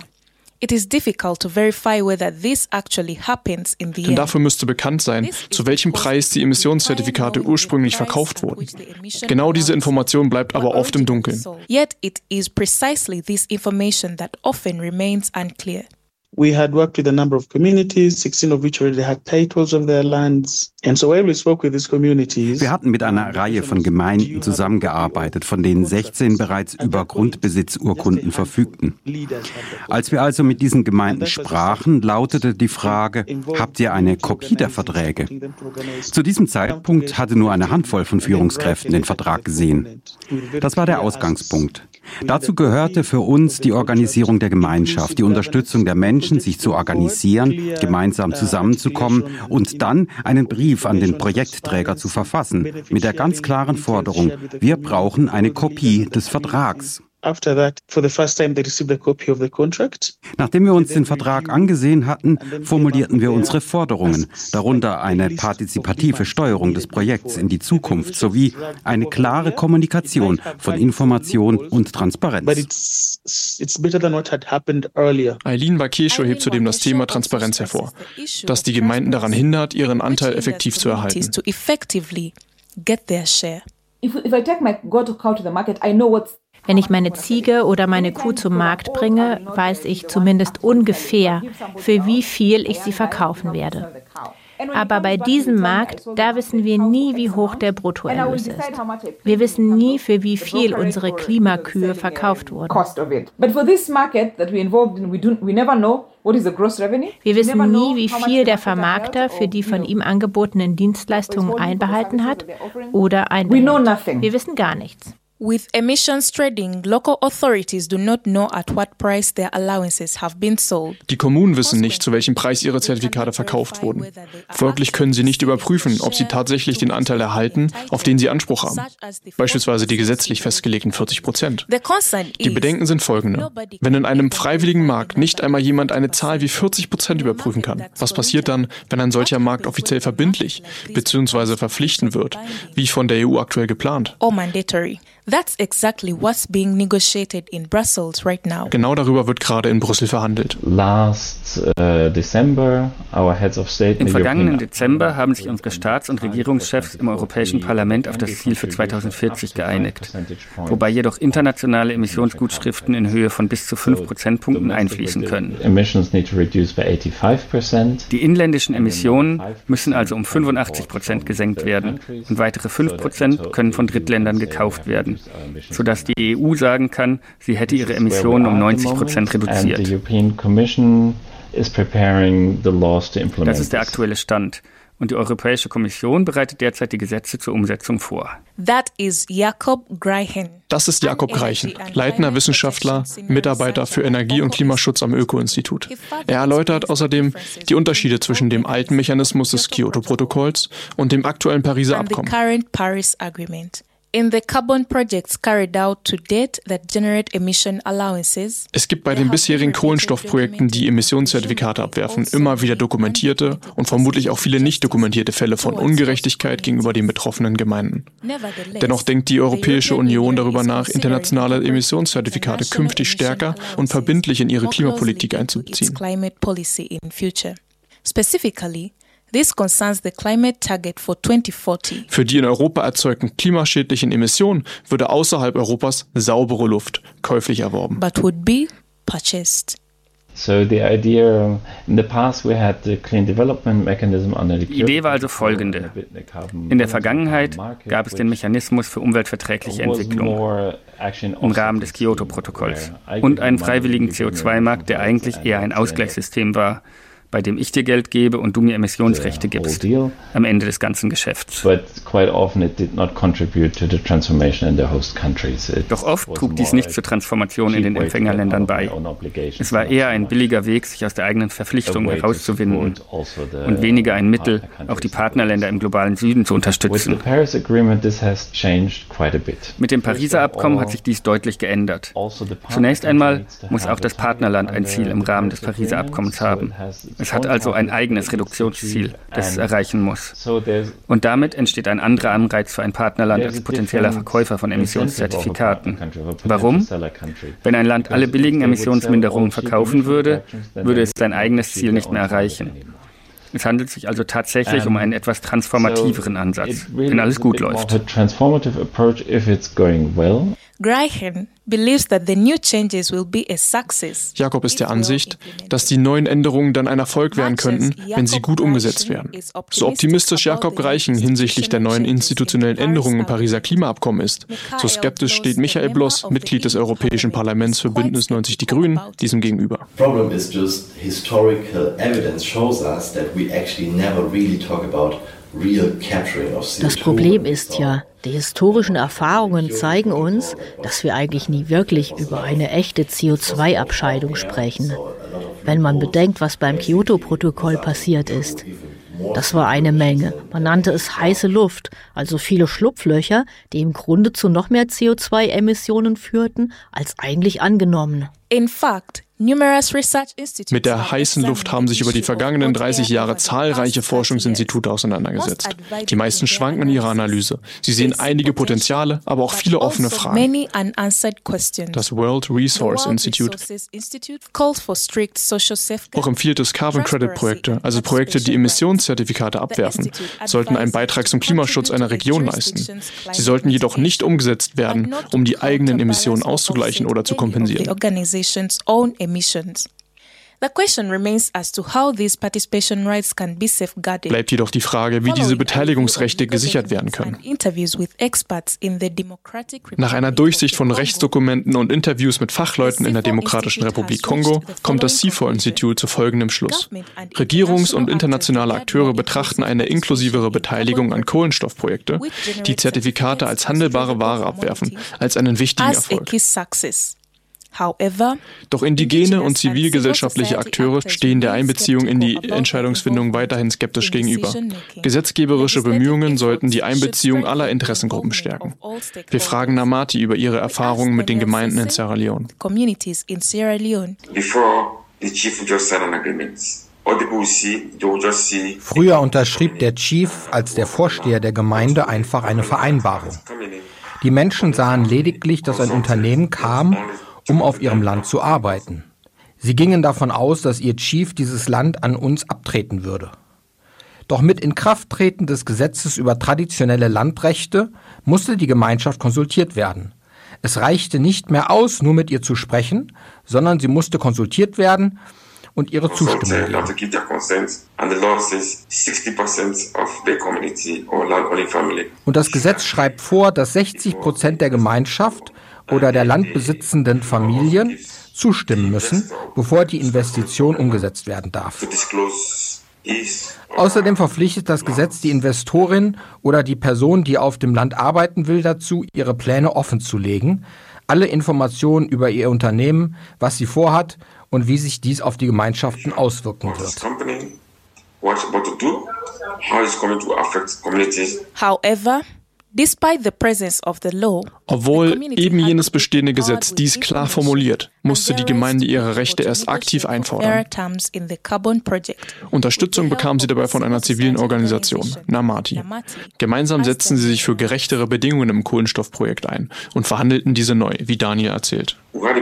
Denn dafür müsste bekannt sein, zu welchem Preis die Emissionszertifikate ursprünglich verkauft wurden. Genau diese Information bleibt aber oft im Dunkeln. We had worked with a number of communities, sixteen of which already had titles of their lands. And so when we spoke with these communities, wir hatten mit einer Reihe von Gemeinden zusammengearbeitet, von denen sechzehn bereits über Grundbesitzurkunden verfügten. Als wir also mit diesen Gemeinden sprachen, lautete die Frage, habt ihr eine Kopie der Verträge? Zu diesem Zeitpunkt hatte nur eine Handvoll von Führungskräften den Vertrag gesehen. Das war der Ausgangspunkt. Dazu gehörte für uns die Organisierung der Gemeinschaft, die Unterstützung der Menschen, sich zu organisieren, gemeinsam zusammenzukommen und dann einen Brief an den Projektträger zu verfassen, mit der ganz klaren Forderung, wir brauchen eine Kopie des Vertrags. After that, for the first time, they received a copy of the contract. Nachdem wir uns den Vertrag angesehen hatten, formulierten wir unsere Forderungen, darunter eine partizipative Steuerung des Projekts in die Zukunft sowie eine klare Kommunikation von Information und Transparenz. But it's, it's better than what had happened earlier. Eileen Wakesho hebt zudem das Thema Transparenz hervor, das die Gemeinden daran hindert, ihren Anteil effektiv zu erhalten. To effectively get their share. If, if I take my goat or cow to the market, I know what's Wenn ich meine Ziege oder meine Kuh zum Markt bringe, weiß ich zumindest ungefähr, für wie viel ich sie verkaufen werde. Aber bei diesem Markt, da wissen wir nie, wie hoch der Bruttoerlös ist. Wir wissen nie, für wie viel unsere Klimakühe verkauft wurden. Wir wissen nie, wie viel der Vermarkter für die von ihm angebotenen Dienstleistungen einbehalten hat oder einbehält. Wir wissen gar nichts. With emissions trading, local authorities do not know at what price their allowances have been sold. Die Kommunen wissen nicht, zu welchem Preis ihre Zertifikate verkauft wurden. Folglich können sie nicht überprüfen, ob sie tatsächlich den Anteil erhalten, auf den sie Anspruch haben. Beispielsweise die gesetzlich festgelegten vierzig Prozent. Die Bedenken sind folgende. Wenn in einem freiwilligen Markt nicht einmal jemand eine Zahl wie vierzig Prozent überprüfen kann, was passiert dann, wenn ein solcher Markt offiziell verbindlich bzw. verpflichtend wird, wie von der E U aktuell geplant? Or mandatory. That's exactly what's being negotiated in Brussels right now. Genau darüber wird gerade in Brüssel verhandelt. Last uh, December, our heads of state Im vergangenen Dezember haben sich unsere Staats- und Regierungschefs im Europäischen Parlament auf das Ziel für zweitausendvierzig geeinigt, wobei jedoch internationale Emissionsgutschriften in Höhe von bis zu fünf Prozentpunkten einfließen können. Die inländischen Emissionen müssen also um fünfundachtzig Prozent gesenkt werden und weitere fünf Prozent können von Drittländern gekauft werden, sodass die E U sagen kann, sie hätte ihre Emissionen um neunzig Prozent reduziert. Das ist der aktuelle Stand. Und die Europäische Kommission bereitet derzeit die Gesetze zur Umsetzung vor. That is Jakob Greichen. Das ist Jakob Greichen, leitender Wissenschaftler, Mitarbeiter für Energie- und Klimaschutz am Öko-Institut. Er erläutert außerdem die Unterschiede zwischen dem alten Mechanismus des Kyoto-Protokolls und dem aktuellen Pariser Abkommen. In the carbon projects carried out to date that generate emission allowances. Es gibt bei den bisherigen Kohlenstoffprojekten, die Emissionszertifikate abwerfen, immer wieder dokumentierte und vermutlich auch viele nicht dokumentierte Fälle von Ungerechtigkeit gegenüber den betroffenen Gemeinden. Dennoch denkt die Europäische Union darüber nach, internationale Emissionszertifikate künftig stärker und verbindlich in ihre Klimapolitik einzubeziehen. Specifically, this concerns the climate target for twenty forty. Für die in Europa erzeugten klimaschädlichen Emissionen würde außerhalb Europas saubere Luft käuflich erworben. But would be purchased. So the idea in the past we had the clean development mechanism under the Die Idee war also folgende. In der Vergangenheit gab es den Mechanismus für umweltverträgliche Entwicklung im Rahmen des Kyoto-Protokolls und einen freiwilligen C O zwei Markt, der eigentlich eher ein Ausgleichssystem war, bei dem ich dir Geld gebe und du mir Emissionsrechte gibst, am Ende des ganzen Geschäfts. Doch oft trug dies nicht zur Transformation in den Empfängerländern bei. Es war eher ein billiger Weg, sich aus der eigenen Verpflichtung herauszuwinden und weniger ein Mittel, auch die Partnerländer im globalen Süden zu unterstützen. Mit dem Pariser Abkommen hat sich dies deutlich geändert. Zunächst einmal muss auch das Partnerland ein Ziel im Rahmen des Pariser Abkommens haben. Es hat also ein eigenes Reduktionsziel, das es erreichen muss. Und damit entsteht ein anderer Anreiz für ein Partnerland als potenzieller Verkäufer von Emissionszertifikaten. Warum? Wenn ein Land alle billigen Emissionsminderungen verkaufen würde, würde es sein eigenes Ziel nicht mehr erreichen. Es handelt sich also tatsächlich um einen etwas transformativeren Ansatz, wenn alles gut läuft. Greichen Jakob ist der Ansicht, dass die neuen Änderungen dann ein Erfolg werden könnten, wenn sie gut umgesetzt werden. So optimistisch Jakob Greichen hinsichtlich der neuen institutionellen Änderungen im Pariser Klimaabkommen ist, so skeptisch steht Michael Bloss, Mitglied des Europäischen Parlaments für Bündnis neunzig Die Grünen, diesem gegenüber. Problem is just historical evidence shows us that we actually never really talk about real capturing of C O two. Das Problem ist ja, die historischen Erfahrungen zeigen uns, dass wir eigentlich nie wirklich über eine echte C O zwei Abscheidung sprechen. Wenn man bedenkt, was beim Kyoto-Protokoll passiert ist. Das war eine Menge. Man nannte es heiße Luft, also viele Schlupflöcher, die im Grunde zu noch mehr C O zwei Emissionen führten, als eigentlich angenommen. In fact, Mit der heißen Luft haben sich über die vergangenen dreißig Jahre zahlreiche Forschungsinstitute auseinandergesetzt. Die meisten schwanken in ihrer Analyse. Sie sehen einige Potenziale, aber auch viele offene Fragen. Das World Resource Institute auch empfiehlt es Carbon Credit Projekte, also Projekte, die Emissionszertifikate abwerfen, sollten einen Beitrag zum Klimaschutz einer Region leisten. Sie sollten jedoch nicht umgesetzt werden, um die eigenen Emissionen auszugleichen oder zu kompensieren. Emissions. The question remains as to how these participation rights can be safeguarded. Bleibt jedoch die Frage, wie diese Beteiligungsrechte gesichert werden können. Nach einer Durchsicht von Rechtsdokumenten und Interviews mit Fachleuten in der Demokratischen Republik Kongo kommt das C four Institute zu folgendem Schluss. Regierungs- und internationale Akteure betrachten eine inklusivere Beteiligung an Kohlenstoffprojekte, die Zertifikate als handelbare Ware abwerfen, als einen wichtigen Erfolg. Doch indigene und zivilgesellschaftliche Akteure stehen der Einbeziehung in die Entscheidungsfindung weiterhin skeptisch gegenüber. Gesetzgeberische Bemühungen sollten die Einbeziehung aller Interessengruppen stärken. Wir fragen Namati über ihre Erfahrungen mit den Gemeinden in Sierra Leone. Früher unterschrieb der Chief als der Vorsteher der Gemeinde einfach eine Vereinbarung. Die Menschen sahen lediglich, dass ein Unternehmen kam, um auf ihrem Land zu arbeiten. Sie gingen davon aus, dass ihr Chief dieses Land an uns abtreten würde. Doch mit Inkrafttreten des Gesetzes über traditionelle Landrechte musste die Gemeinschaft konsultiert werden. Es reichte nicht mehr aus, nur mit ihr zu sprechen, sondern sie musste konsultiert werden und ihre Zustimmung geben. Und das Gesetz schreibt vor, dass sechzig Prozent der Gemeinschaft oder der landbesitzenden Familien zustimmen müssen, bevor die Investition umgesetzt werden darf. Außerdem verpflichtet das Gesetz die Investorin oder die Person, die auf dem Land arbeiten will, dazu, ihre Pläne offenzulegen, alle Informationen über ihr Unternehmen, was sie vorhat und wie sich dies auf die Gemeinschaften auswirken wird. However, Despite the presence of the law, Obwohl eben jenes bestehende Gesetz dies klar formuliert, musste die Gemeinde ihre Rechte erst aktiv einfordern. Unterstützung bekam sie dabei von einer zivilen Organisation, Namati. Gemeinsam setzten sie sich für gerechtere Bedingungen im Kohlenstoffprojekt ein und verhandelten diese neu, wie Daniel erzählt.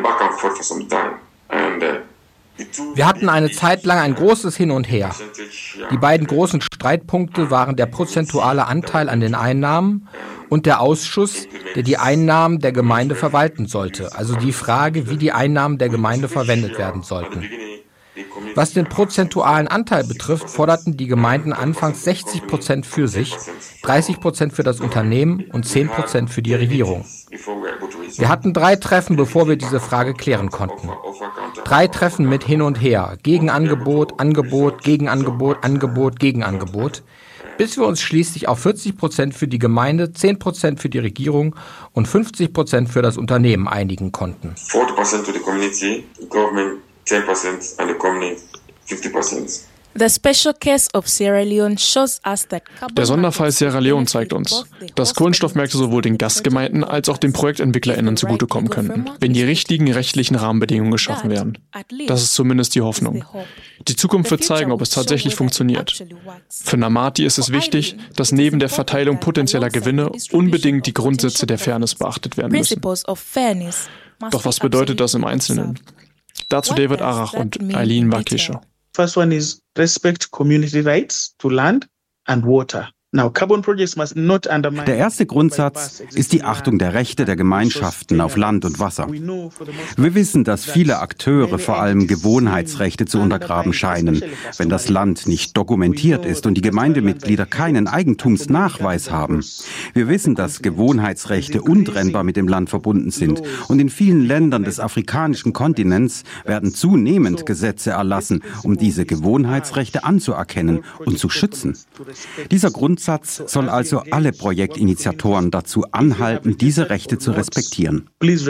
Wir hatten eine Zeit lang ein großes Hin und Her. Die beiden großen Streitpunkte waren der prozentuale Anteil an den Einnahmen und der Ausschuss, der die Einnahmen der Gemeinde verwalten sollte, also die Frage, wie die Einnahmen der Gemeinde verwendet werden sollten. Was den prozentualen Anteil betrifft, forderten die Gemeinden anfangs sechzig Prozent für sich, dreißig Prozent für das Unternehmen und zehn Prozent für die Regierung. Wir hatten drei Treffen, bevor wir diese Frage klären konnten. Drei Treffen mit Hin und Her, Gegenangebot, Angebot, Gegenangebot, Angebot, Gegenangebot, bis wir uns schließlich auf vierzig Prozent für die Gemeinde, zehn Prozent für die Regierung und fünfzig Prozent für das Unternehmen einigen konnten. forty percent to the community, government ten percent and the company fifty percent. The special case of Sierra Leone shows us that Der Sonderfall Sierra Leone zeigt uns, dass Kohlenstoffmärkte sowohl den Gastgemeinden als auch den ProjektentwicklerInnen zugutekommen könnten, wenn die richtigen rechtlichen Rahmenbedingungen geschaffen werden. Das ist zumindest die Hoffnung. Die Zukunft wird zeigen, ob es tatsächlich funktioniert. Für Namati ist es wichtig, dass neben der Verteilung potenzieller Gewinne unbedingt die Grundsätze der Fairness beachtet werden müssen. Doch was bedeutet das im Einzelnen? Dazu David Arach und Eileen Wakesche. First one is respect community rights to land and water. Der erste Grundsatz ist die Achtung der Rechte der Gemeinschaften auf Land und Wasser. Wir wissen, dass viele Akteure vor allem Gewohnheitsrechte zu untergraben scheinen, wenn das Land nicht dokumentiert ist und die Gemeindemitglieder keinen Eigentumsnachweis haben. Wir wissen, dass Gewohnheitsrechte untrennbar mit dem Land verbunden sind und in vielen Ländern des afrikanischen Kontinents werden zunehmend Gesetze erlassen, um diese Gewohnheitsrechte anzuerkennen und zu schützen. Dieser Grundsatz soll also alle Projektinitiatoren dazu anhalten, diese Rechte zu respektieren.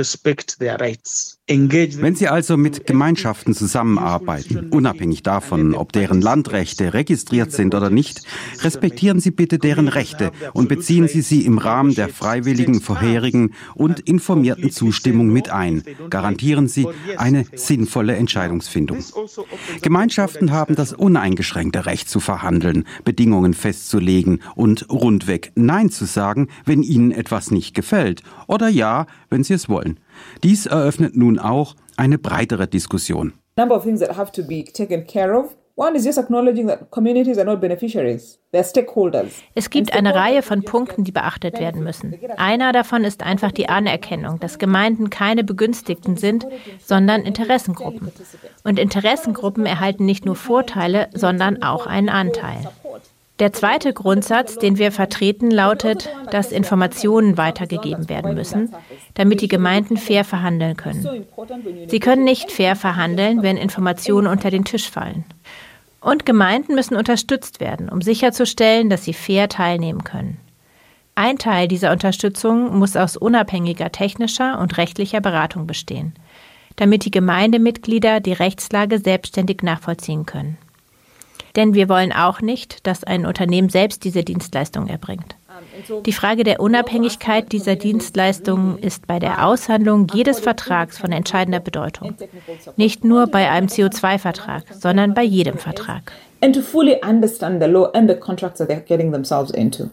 Wenn Sie also mit Gemeinschaften zusammenarbeiten, unabhängig davon, ob deren Landrechte registriert sind oder nicht, respektieren Sie bitte deren Rechte und beziehen Sie sie im Rahmen der freiwilligen, vorherigen und informierten Zustimmung mit ein. Garantieren Sie eine sinnvolle Entscheidungsfindung. Gemeinschaften haben das uneingeschränkte Recht zu verhandeln, Bedingungen festzulegen und rundweg Nein zu sagen, wenn ihnen etwas nicht gefällt, oder Ja, wenn sie es wollen. Dies eröffnet nun auch eine breitere Diskussion. Number of things that have to be taken care of. One is just acknowledging that communities are not beneficiaries. They're stakeholders. Es gibt eine Reihe von Punkten, die beachtet werden müssen. Einer davon ist einfach die Anerkennung, dass Gemeinden keine Begünstigten sind, sondern Interessengruppen. Und Interessengruppen erhalten nicht nur Vorteile, sondern auch einen Anteil. Der zweite Grundsatz, den wir vertreten, lautet, dass Informationen weitergegeben werden müssen, damit die Gemeinden fair verhandeln können. Sie können nicht fair verhandeln, wenn Informationen unter den Tisch fallen. Und Gemeinden müssen unterstützt werden, um sicherzustellen, dass sie fair teilnehmen können. Ein Teil dieser Unterstützung muss aus unabhängiger technischer und rechtlicher Beratung bestehen, damit die Gemeindemitglieder die Rechtslage selbstständig nachvollziehen können. Denn wir wollen auch nicht, dass ein Unternehmen selbst diese Dienstleistung erbringt. Die Frage der Unabhängigkeit dieser Dienstleistungen ist bei der Aushandlung jedes Vertrags von entscheidender Bedeutung. Nicht nur bei einem C O zwei Vertrag, sondern bei jedem Vertrag. And to fully understand the law and the contracts that they're getting themselves into.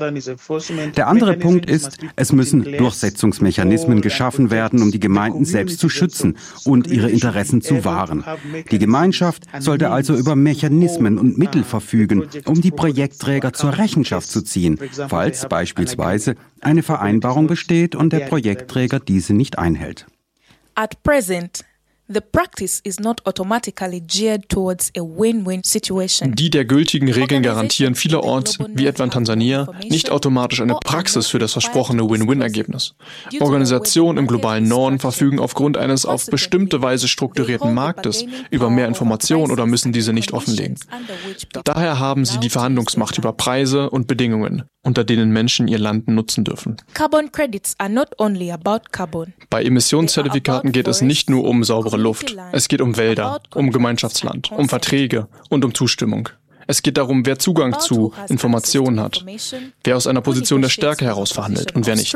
Der andere Punkt ist, es müssen Durchsetzungsmechanismen geschaffen werden, um die Gemeinden selbst zu schützen und ihre Interessen zu wahren. Die Gemeinschaft sollte also über Mechanismen und Mittel verfügen, um die Projektträger zur Rechenschaft zu ziehen, falls beispielsweise eine Vereinbarung besteht und der Projektträger diese nicht einhält. At present, the practice is not automatically geared towards a win-win situation. Die der gültigen Regeln garantieren vielerorts, wie etwa in Tansania, nicht automatisch eine Praxis für das versprochene Win-Win-Ergebnis. Organisationen im globalen Norden verfügen aufgrund eines auf bestimmte Weise strukturierten Marktes über mehr Informationen oder müssen diese nicht offenlegen. Daher haben sie die Verhandlungsmacht über Preise und Bedingungen, unter denen Menschen ihr Land nutzen dürfen. Carbon credits are not only about carbon. Bei Emissionszertifikaten geht es nicht nur um saubere Luft. Es geht um Wälder, um Gemeinschaftsland, um Verträge und um Zustimmung. Es geht darum, wer Zugang zu Informationen hat, wer aus einer Position der Stärke heraus verhandelt und wer nicht.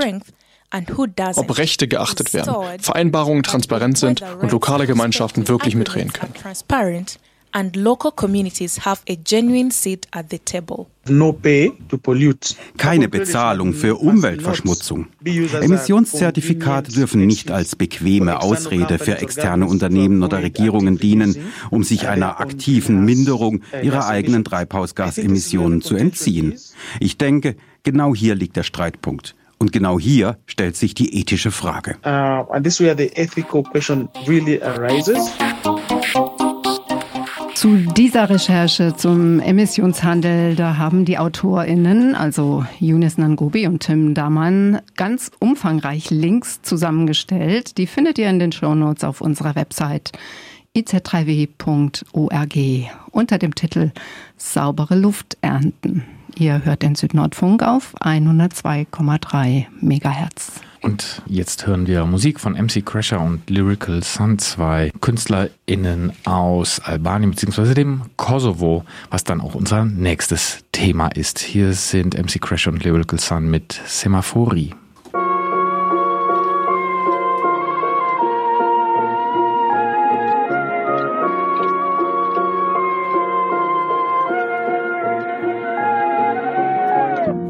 Ob Rechte geachtet werden, Vereinbarungen transparent sind und lokale Gemeinschaften wirklich mitreden können. And local communities have a genuine seat at the table. Keine Bezahlung für Umweltverschmutzung. Emissionszertifikate dürfen nicht als bequeme Ausrede für externe Unternehmen oder Regierungen dienen, um sich einer aktiven Minderung ihrer eigenen Treibhausgasemissionen zu entziehen. Ich denke, genau hier liegt der Streitpunkt. Und genau hier stellt sich die ethische Frage. Uh, and this is where the ethical question really arises. Zu dieser Recherche zum Emissionshandel, da haben die AutorInnen, also Younes Nangobi und Tim Daman, ganz umfangreich Links zusammengestellt. Die findet ihr in den Shownotes auf unserer Website i z drei w punkt org unter dem Titel Saubere Luft ernten. Ihr hört den Südnordfunk auf hundertzwei Komma drei Megahertz. Und jetzt hören wir Musik von M C Crasher und Lyrical Sun, zwei KünstlerInnen aus Albanien bzw. dem Kosovo, was dann auch unser nächstes Thema ist. Hier sind M C Crasher und Lyrical Sun mit Semaphori.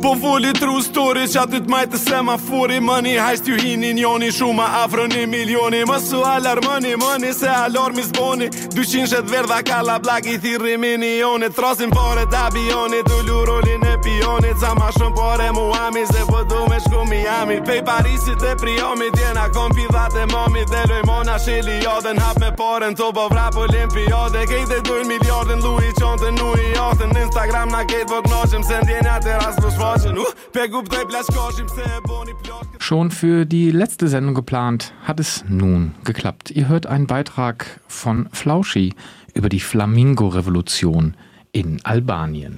Po fulli true story që aty t'majtë semafori Money heist ju hini njoni Shuma afro një milioni Më su alarmoni mëni se alarmi zboni dyqin shet verda kalla blak I thirri minioni Trasin pare t'abioni Tullu rolin e pionit Sa ma shumë pare muami Se po du me shku Miami Pej Parisit e Priomit Jena kompidat e momit Deloj mona shili jodën Hap me paren to po vrap olimpiade Kejt e dojnë miliardin Lui qonte nu I jatën Instagram na kejt po knoqim Se ndjenja të ras po shfaqen uh, Pe guptoj plashkashim Se e boni plashkashim Schon für die letzte Sendung geplant, hat es nun geklappt. Ihr hört einen Beitrag von Flauschi über die Flamingo-Revolution in Albanien.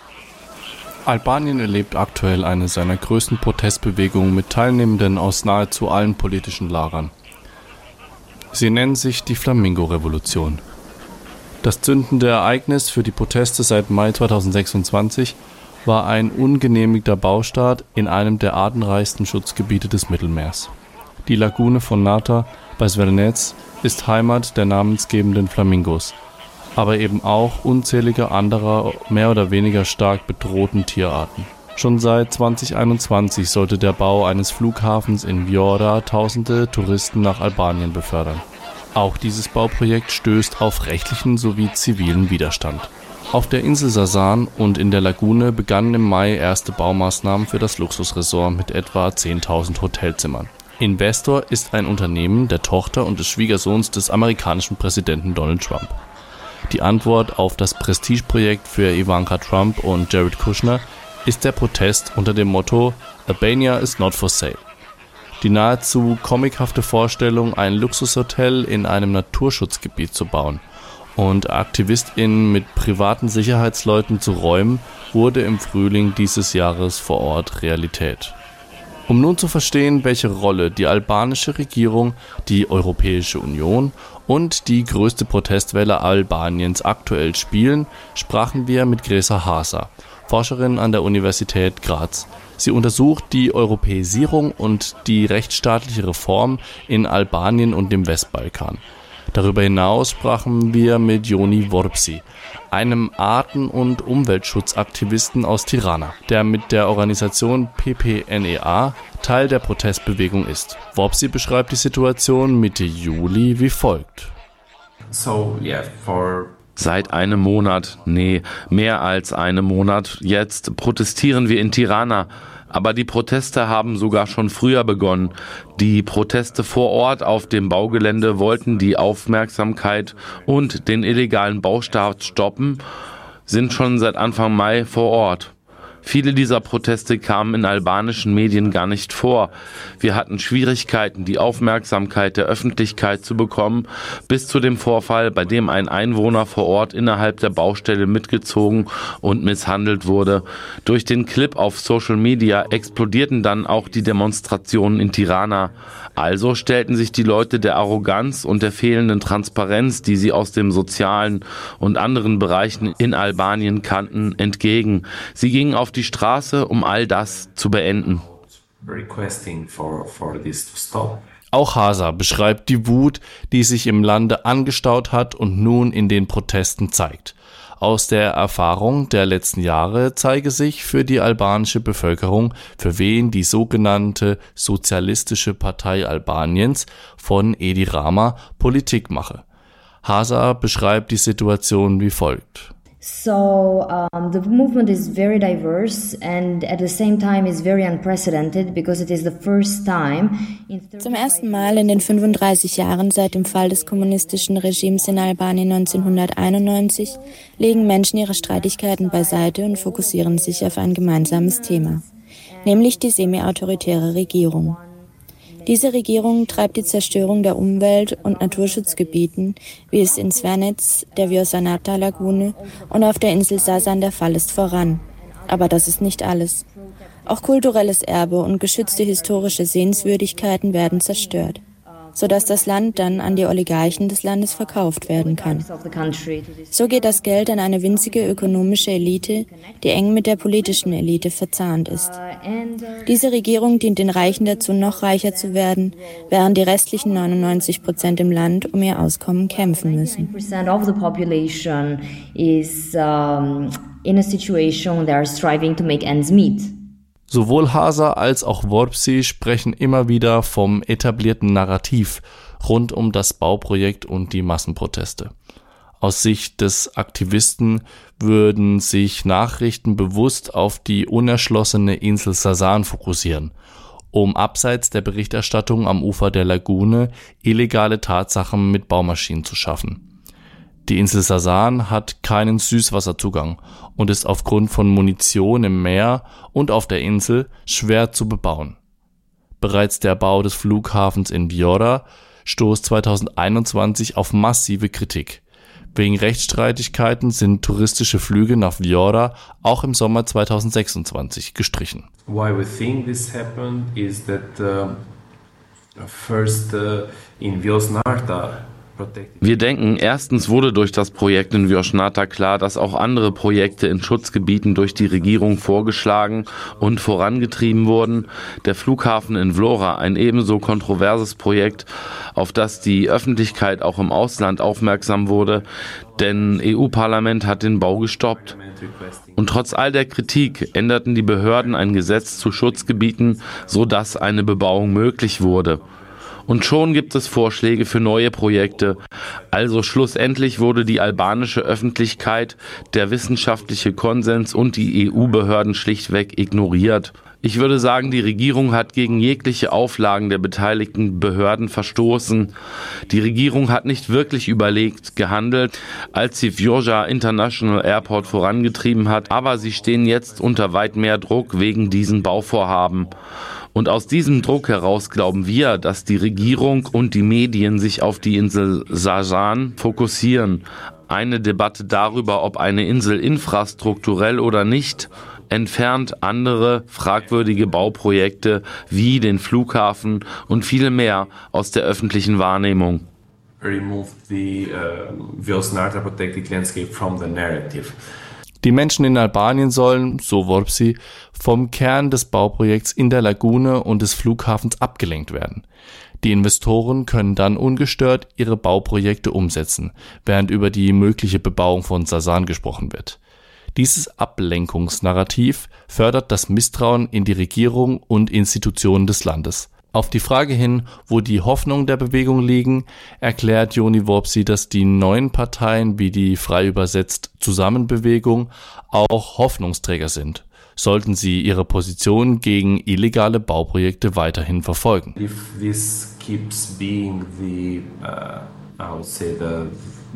Albanien erlebt aktuell eine seiner größten Protestbewegungen mit Teilnehmenden aus nahezu allen politischen Lagern. Sie nennen sich die Flamingo-Revolution. Das zündende Ereignis für die Proteste seit Mai zweitausendsechsundzwanzig war ein ungenehmigter Baustart in einem der artenreichsten Schutzgebiete des Mittelmeers. Die Lagune von Nata bei Zvernec ist Heimat der namensgebenden Flamingos, aber eben auch unzähliger anderer mehr oder weniger stark bedrohten Tierarten. Schon seit zweitausendeinundzwanzig sollte der Bau eines Flughafens in Vjora tausende Touristen nach Albanien befördern. Auch dieses Bauprojekt stößt auf rechtlichen sowie zivilen Widerstand. Auf der Insel Sasan und in der Lagune begannen im Mai erste Baumaßnahmen für das Luxusresort mit etwa zehntausend Hotelzimmern. Investor ist ein Unternehmen der Tochter und des Schwiegersohns des amerikanischen Präsidenten Donald Trump. Die Antwort auf das Prestigeprojekt für Ivanka Trump und Jared Kushner ist der Protest unter dem Motto Albania is not for sale. Die nahezu comichafte Vorstellung, ein Luxushotel in einem Naturschutzgebiet zu bauen und AktivistInnen mit privaten Sicherheitsleuten zu räumen, wurde im Frühling dieses Jahres vor Ort Realität. Um nun zu verstehen, welche Rolle die albanische Regierung, die Europäische Union und die größte Protestwelle Albaniens aktuell spielen, sprachen wir mit Gresa Hasa, Forscherin an der Universität Graz. Sie untersucht die Europäisierung und die rechtsstaatliche Reform in Albanien und dem Westbalkan. Darüber hinaus sprachen wir mit Joni Vorpsi, einem Arten- und Umweltschutzaktivisten aus Tirana, der mit der Organisation P P N E A Teil der Protestbewegung ist. Vorpsi beschreibt die Situation Mitte Juli wie folgt. So, yeah, for Seit einem Monat, nee, mehr als einem Monat jetzt protestieren wir in Tirana. Aber die Proteste haben sogar schon früher begonnen. Die Proteste vor Ort auf dem Baugelände wollten die Aufmerksamkeit und den illegalen Baustart stoppen, sind schon seit Anfang Mai vor Ort. Viele dieser Proteste kamen in albanischen Medien gar nicht vor. Wir hatten Schwierigkeiten, die Aufmerksamkeit der Öffentlichkeit zu bekommen, bis zu dem Vorfall, bei dem ein Einwohner vor Ort innerhalb der Baustelle mitgezogen und misshandelt wurde. Durch den Clip auf Social Media explodierten dann auch die Demonstrationen in Tirana. Also stellten sich die Leute der Arroganz und der fehlenden Transparenz, die sie aus dem sozialen und anderen Bereichen in Albanien kannten, entgegen. Sie gingen auf die Straße, um all das zu beenden. Auch Hasa beschreibt die Wut, die sich im Lande angestaut hat und nun in den Protesten zeigt. Aus der Erfahrung der letzten Jahre zeige sich für die albanische Bevölkerung, für wen die sogenannte Sozialistische Partei Albaniens von Edi Rama Politik mache. Hasa beschreibt die Situation wie folgt. So um, the movement is very diverse and at the same time is very unprecedented because it is the first time in Zum ersten Mal in den fünfunddreißig Jahren seit dem Fall des kommunistischen Regimes in Albanien neunzehnhunderteinundneunzig legen Menschen ihre Streitigkeiten beiseite und fokussieren sich auf ein gemeinsames Thema, nämlich die semi-autoritäre Regierung. Diese Regierung treibt die Zerstörung der Umwelt- und Naturschutzgebieten, wie es in Zvernec, der Vjosa-Nata-Lagune und auf der Insel Sasan der Fall ist, voran. Aber das ist nicht alles. Auch kulturelles Erbe und geschützte historische Sehenswürdigkeiten werden zerstört, sodass das Land dann an die Oligarchen des Landes verkauft werden kann. So geht das Geld an eine winzige ökonomische Elite, die eng mit der politischen Elite verzahnt ist. Diese Regierung dient den Reichen dazu, noch reicher zu werden, während die restlichen neunundneunzig Prozent im Land um ihr Auskommen kämpfen müssen. in a situation they are striving to make ends meet. Sowohl Hasa als auch Vorpsi sprechen immer wieder vom etablierten Narrativ rund um das Bauprojekt und die Massenproteste. Aus Sicht des Aktivisten würden sich Nachrichten bewusst auf die unerschlossene Insel Sasan fokussieren, um abseits der Berichterstattung am Ufer der Lagune illegale Tatsachen mit Baumaschinen zu schaffen. Die Insel Sasan hat keinen Süßwasserzugang und ist aufgrund von Munition im Meer und auf der Insel schwer zu bebauen. Bereits der Bau des Flughafens in Vjora stoß zweitausendeinundzwanzig auf massive Kritik. Wegen Rechtsstreitigkeiten sind touristische Flüge nach Vjora auch im Sommer zweitausendsechsundzwanzig gestrichen. Why we think this happened is that uh, first uh, in Vjosnarta. Wir denken, erstens wurde durch das Projekt in Vjosnarta klar, dass auch andere Projekte in Schutzgebieten durch die Regierung vorgeschlagen und vorangetrieben wurden. Der Flughafen in Vlora, ein ebenso kontroverses Projekt, auf das die Öffentlichkeit auch im Ausland aufmerksam wurde, denn E U-Parlament hat den Bau gestoppt. Und trotz all der Kritik änderten die Behörden ein Gesetz zu Schutzgebieten, sodass eine Bebauung möglich wurde. Und schon gibt es Vorschläge für neue Projekte. Also schlussendlich wurde die albanische Öffentlichkeit, der wissenschaftliche Konsens und die E U-Behörden schlichtweg ignoriert. Ich würde sagen, die Regierung hat gegen jegliche Auflagen der beteiligten Behörden verstoßen. Die Regierung hat nicht wirklich überlegt gehandelt, als sie Vjosa International Airport vorangetrieben hat, aber sie stehen jetzt unter weit mehr Druck wegen diesen Bauvorhaben. Und aus diesem Druck heraus glauben wir, dass die Regierung und die Medien sich auf die Insel Sasan fokussieren. Eine Debatte darüber, ob eine Insel infrastrukturell oder nicht, entfernt andere fragwürdige Bauprojekte wie den Flughafen und viele mehr aus der öffentlichen Wahrnehmung. Remove the uh, Vjosnarta protected landscape from the narrative. Die Menschen in Albanien sollen, so Vorpsi, vom Kern des Bauprojekts in der Lagune und des Flughafens abgelenkt werden. Die Investoren können dann ungestört ihre Bauprojekte umsetzen, während über die mögliche Bebauung von Sasan gesprochen wird. Dieses Ablenkungsnarrativ fördert das Misstrauen in die Regierung und Institutionen des Landes. Auf die Frage hin, wo die Hoffnungen der Bewegung liegen, erklärt Joni Vorpsi, dass die neuen Parteien wie die frei übersetzt Zusammenbewegung auch Hoffnungsträger sind, sollten sie ihre Position gegen illegale Bauprojekte weiterhin verfolgen. If this keeps being the, uh, I would say the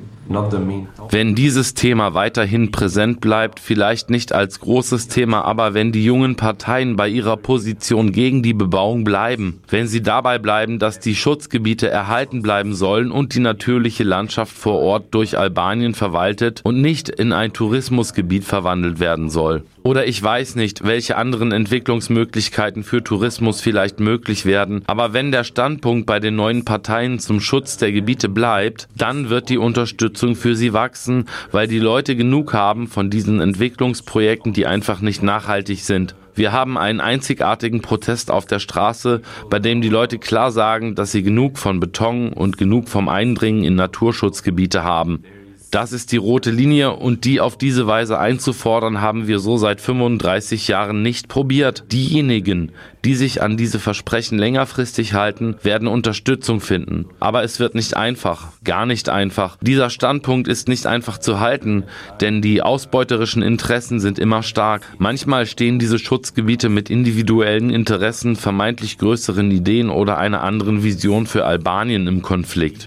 Wenn dieses Thema weiterhin präsent bleibt, vielleicht nicht als großes Thema, aber wenn die jungen Parteien bei ihrer Position gegen die Bebauung bleiben, wenn sie dabei bleiben, dass die Schutzgebiete erhalten bleiben sollen und die natürliche Landschaft vor Ort durch Albanien verwaltet und nicht in ein Tourismusgebiet verwandelt werden soll. Oder ich weiß nicht, welche anderen Entwicklungsmöglichkeiten für Tourismus vielleicht möglich werden, aber wenn der Standpunkt bei den neuen Parteien zum Schutz der Gebiete bleibt, dann wird die Unterstützung für sie wachsen, weil die Leute genug haben von diesen Entwicklungsprojekten, die einfach nicht nachhaltig sind. Wir haben einen einzigartigen Protest auf der Straße, bei dem die Leute klar sagen, dass sie genug von Beton und genug vom Eindringen in Naturschutzgebiete haben. Das ist die rote Linie und die auf diese Weise einzufordern, haben wir so seit fünfunddreißig Jahren nicht probiert. Diejenigen, die sich an diese Versprechen längerfristig halten, werden Unterstützung finden. Aber es wird nicht einfach, gar nicht einfach. Dieser Standpunkt ist nicht einfach zu halten, denn die ausbeuterischen Interessen sind immer stark. Manchmal stehen diese Schutzgebiete mit individuellen Interessen, vermeintlich größeren Ideen oder einer anderen Vision für Albanien im Konflikt.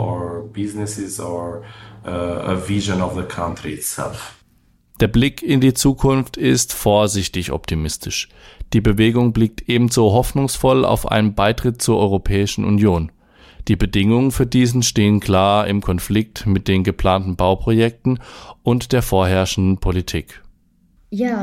A vision of the country itself. Der Blick in die Zukunft ist vorsichtig optimistisch. Die Bewegung blickt ebenso hoffnungsvoll auf einen Beitritt zur Europäischen Union. Die Bedingungen für diesen stehen klar im Konflikt mit den geplanten Bauprojekten und der vorherrschenden Politik. Ja,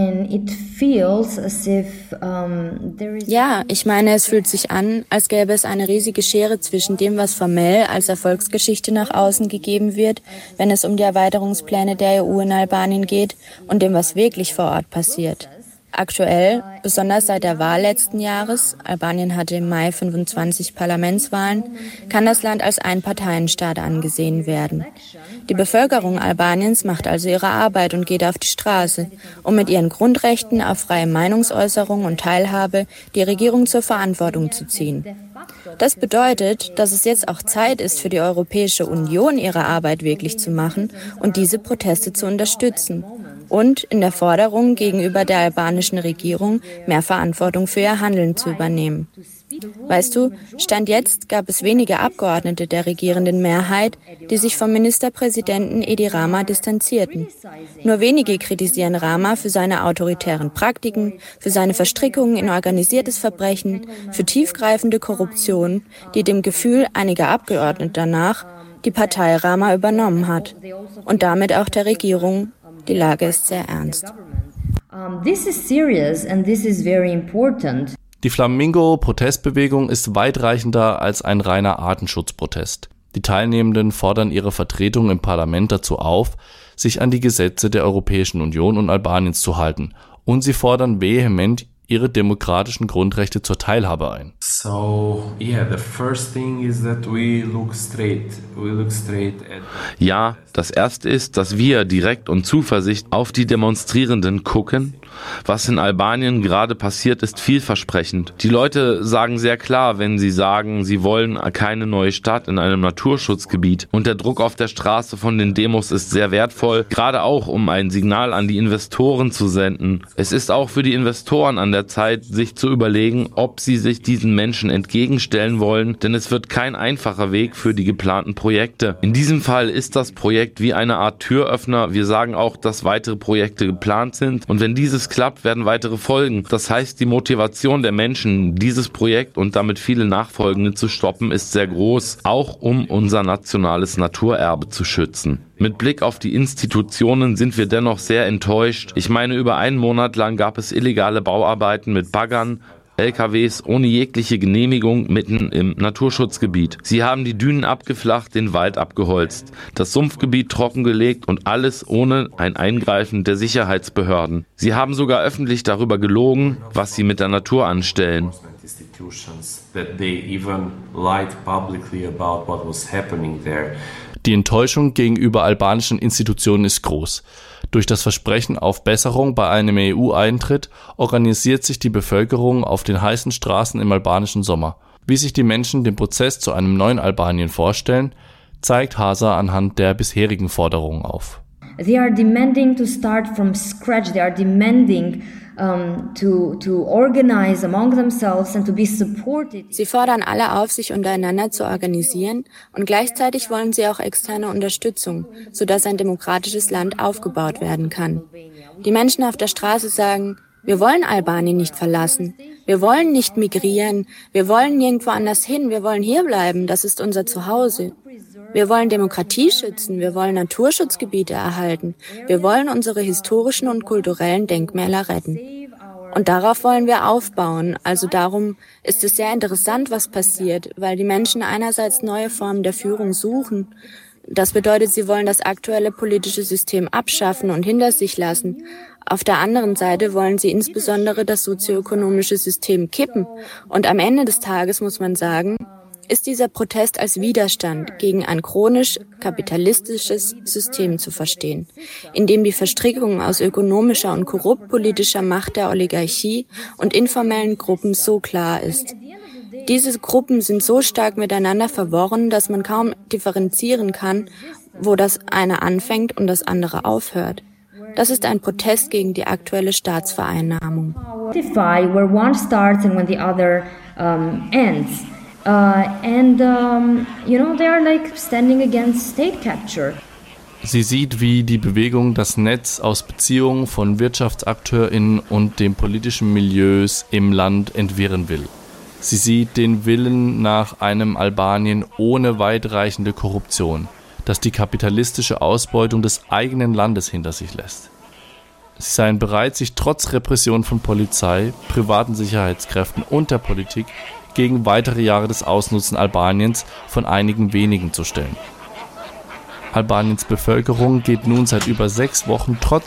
ich meine, es fühlt sich an, als gäbe es eine riesige Schere zwischen dem, was formell als Erfolgsgeschichte nach außen gegeben wird, wenn es um die Erweiterungspläne der E U in Albanien geht, und dem, was wirklich vor Ort passiert. Aktuell, besonders seit der Wahl letzten Jahres, Albanien hatte im Mai fünfundzwanzig Parlamentswahlen, kann das Land als Einparteienstaat angesehen werden. Die Bevölkerung Albaniens macht also ihre Arbeit und geht auf die Straße, um mit ihren Grundrechten auf freie Meinungsäußerung und Teilhabe die Regierung zur Verantwortung zu ziehen. Das bedeutet, dass es jetzt auch Zeit ist für die Europäische Union, ihre Arbeit wirklich zu machen und diese Proteste zu unterstützen. Und in der Forderung gegenüber der albanischen Regierung mehr Verantwortung für ihr Handeln zu übernehmen. Weißt du, Stand jetzt gab es wenige Abgeordnete der regierenden Mehrheit, die sich vom Ministerpräsidenten Edi Rama distanzierten. Nur wenige kritisieren Rama für seine autoritären Praktiken, für seine Verstrickungen in organisiertes Verbrechen, für tiefgreifende Korruption, die dem Gefühl einiger Abgeordneter nach die Partei Rama übernommen hat. Und damit auch der Regierung. Die Lage ist sehr ernst. Um, this is serious and this is very important. Die Flamingo-Protestbewegung ist weitreichender als ein reiner Artenschutzprotest. Die Teilnehmenden fordern ihre Vertretung im Parlament dazu auf, sich an die Gesetze der Europäischen Union und Albaniens zu halten. Und sie fordern vehement ihre demokratischen Grundrechte zur Teilhabe ein. So, yeah, the first thing is that we look straight. We look straight at Ja, das erste ist, dass wir direkt und Zuversicht auf die Demonstrierenden gucken. Was in Albanien gerade passiert, ist vielversprechend. Die Leute sagen sehr klar, wenn sie sagen, sie wollen keine neue Stadt in einem Naturschutzgebiet. Und der Druck auf der Straße von den Demos ist sehr wertvoll, gerade auch, um ein Signal an die Investoren zu senden. Es ist auch für die Investoren an der Zeit, sich zu überlegen, ob sie sich diesen Menschen entgegenstellen wollen, denn es wird kein einfacher Weg für die geplanten Projekte. In diesem Fall ist das Projekt wie eine Art Türöffner. Wir sagen auch, dass weitere Projekte geplant sind und wenn dieses klappt, werden weitere folgen. Das heißt, die Motivation der Menschen, dieses Projekt und damit viele nachfolgende zu stoppen, ist sehr groß, auch um unser nationales Naturerbe zu schützen. Mit Blick auf die Institutionen sind wir dennoch sehr enttäuscht. Ich meine, über einen Monat lang gab es illegale Bauarbeiten mit Baggern, L K Ws ohne jegliche Genehmigung mitten im Naturschutzgebiet. Sie haben die Dünen abgeflacht, den Wald abgeholzt, das Sumpfgebiet trockengelegt und alles ohne ein Eingreifen der Sicherheitsbehörden. Sie haben sogar öffentlich darüber gelogen, was sie mit der Natur anstellen. Die Enttäuschung gegenüber albanischen Institutionen ist groß. Durch das Versprechen auf Besserung bei einem E U-Eintritt organisiert sich die Bevölkerung auf den heißen Straßen im albanischen Sommer. Wie sich die Menschen den Prozess zu einem neuen Albanien vorstellen, zeigt Hasa anhand der bisherigen Forderungen auf. They are demanding to start from scratch. They are demanding um, to to organize among themselves and to be supported. Sie fordern alle auf, sich untereinander zu organisieren, und gleichzeitig wollen sie auch externe Unterstützung, sodass ein demokratisches Land aufgebaut werden kann. Die Menschen auf der Straße sagen: Wir wollen Albanien nicht verlassen. Wir wollen nicht migrieren. Wir wollen nirgendwo anders hin. Wir wollen hier bleiben. Das ist unser Zuhause. Wir wollen Demokratie schützen. Wir wollen Naturschutzgebiete erhalten. Wir wollen unsere historischen und kulturellen Denkmäler retten. Und darauf wollen wir aufbauen. Also darum ist es sehr interessant, was passiert, weil die Menschen einerseits neue Formen der Führung suchen. Das bedeutet, sie wollen das aktuelle politische System abschaffen und hinter sich lassen. Auf der anderen Seite wollen sie insbesondere das sozioökonomische System kippen. Und am Ende des Tages muss man sagen, ist dieser Protest als Widerstand gegen ein chronisch kapitalistisches System zu verstehen, in dem die Verstrickung aus ökonomischer und korrupt-politischer Macht der Oligarchie und informellen Gruppen so klar ist. Diese Gruppen sind so stark miteinander verworren, dass man kaum differenzieren kann, wo das eine anfängt und das andere aufhört. Das ist ein Protest gegen die aktuelle Staatsvereinnahmung. Where one starts and when the other um, ends. Uh, and um, you know, they are like standing against state capture. Sie sieht, wie die Bewegung das Netz aus Beziehungen von WirtschaftsakteurInnen und den politischen Milieus im Land entwirren will. Sie sieht den Willen nach einem Albanien ohne weitreichende Korruption, das die kapitalistische Ausbeutung des eigenen Landes hinter sich lässt. Sie seien bereit, sich trotz Repression von Polizei, privaten Sicherheitskräften und der Politik gegen weitere Jahre des Ausnutzen Albaniens von einigen wenigen zu stellen. Albaniens Bevölkerung geht nun seit über sechs Wochen trotz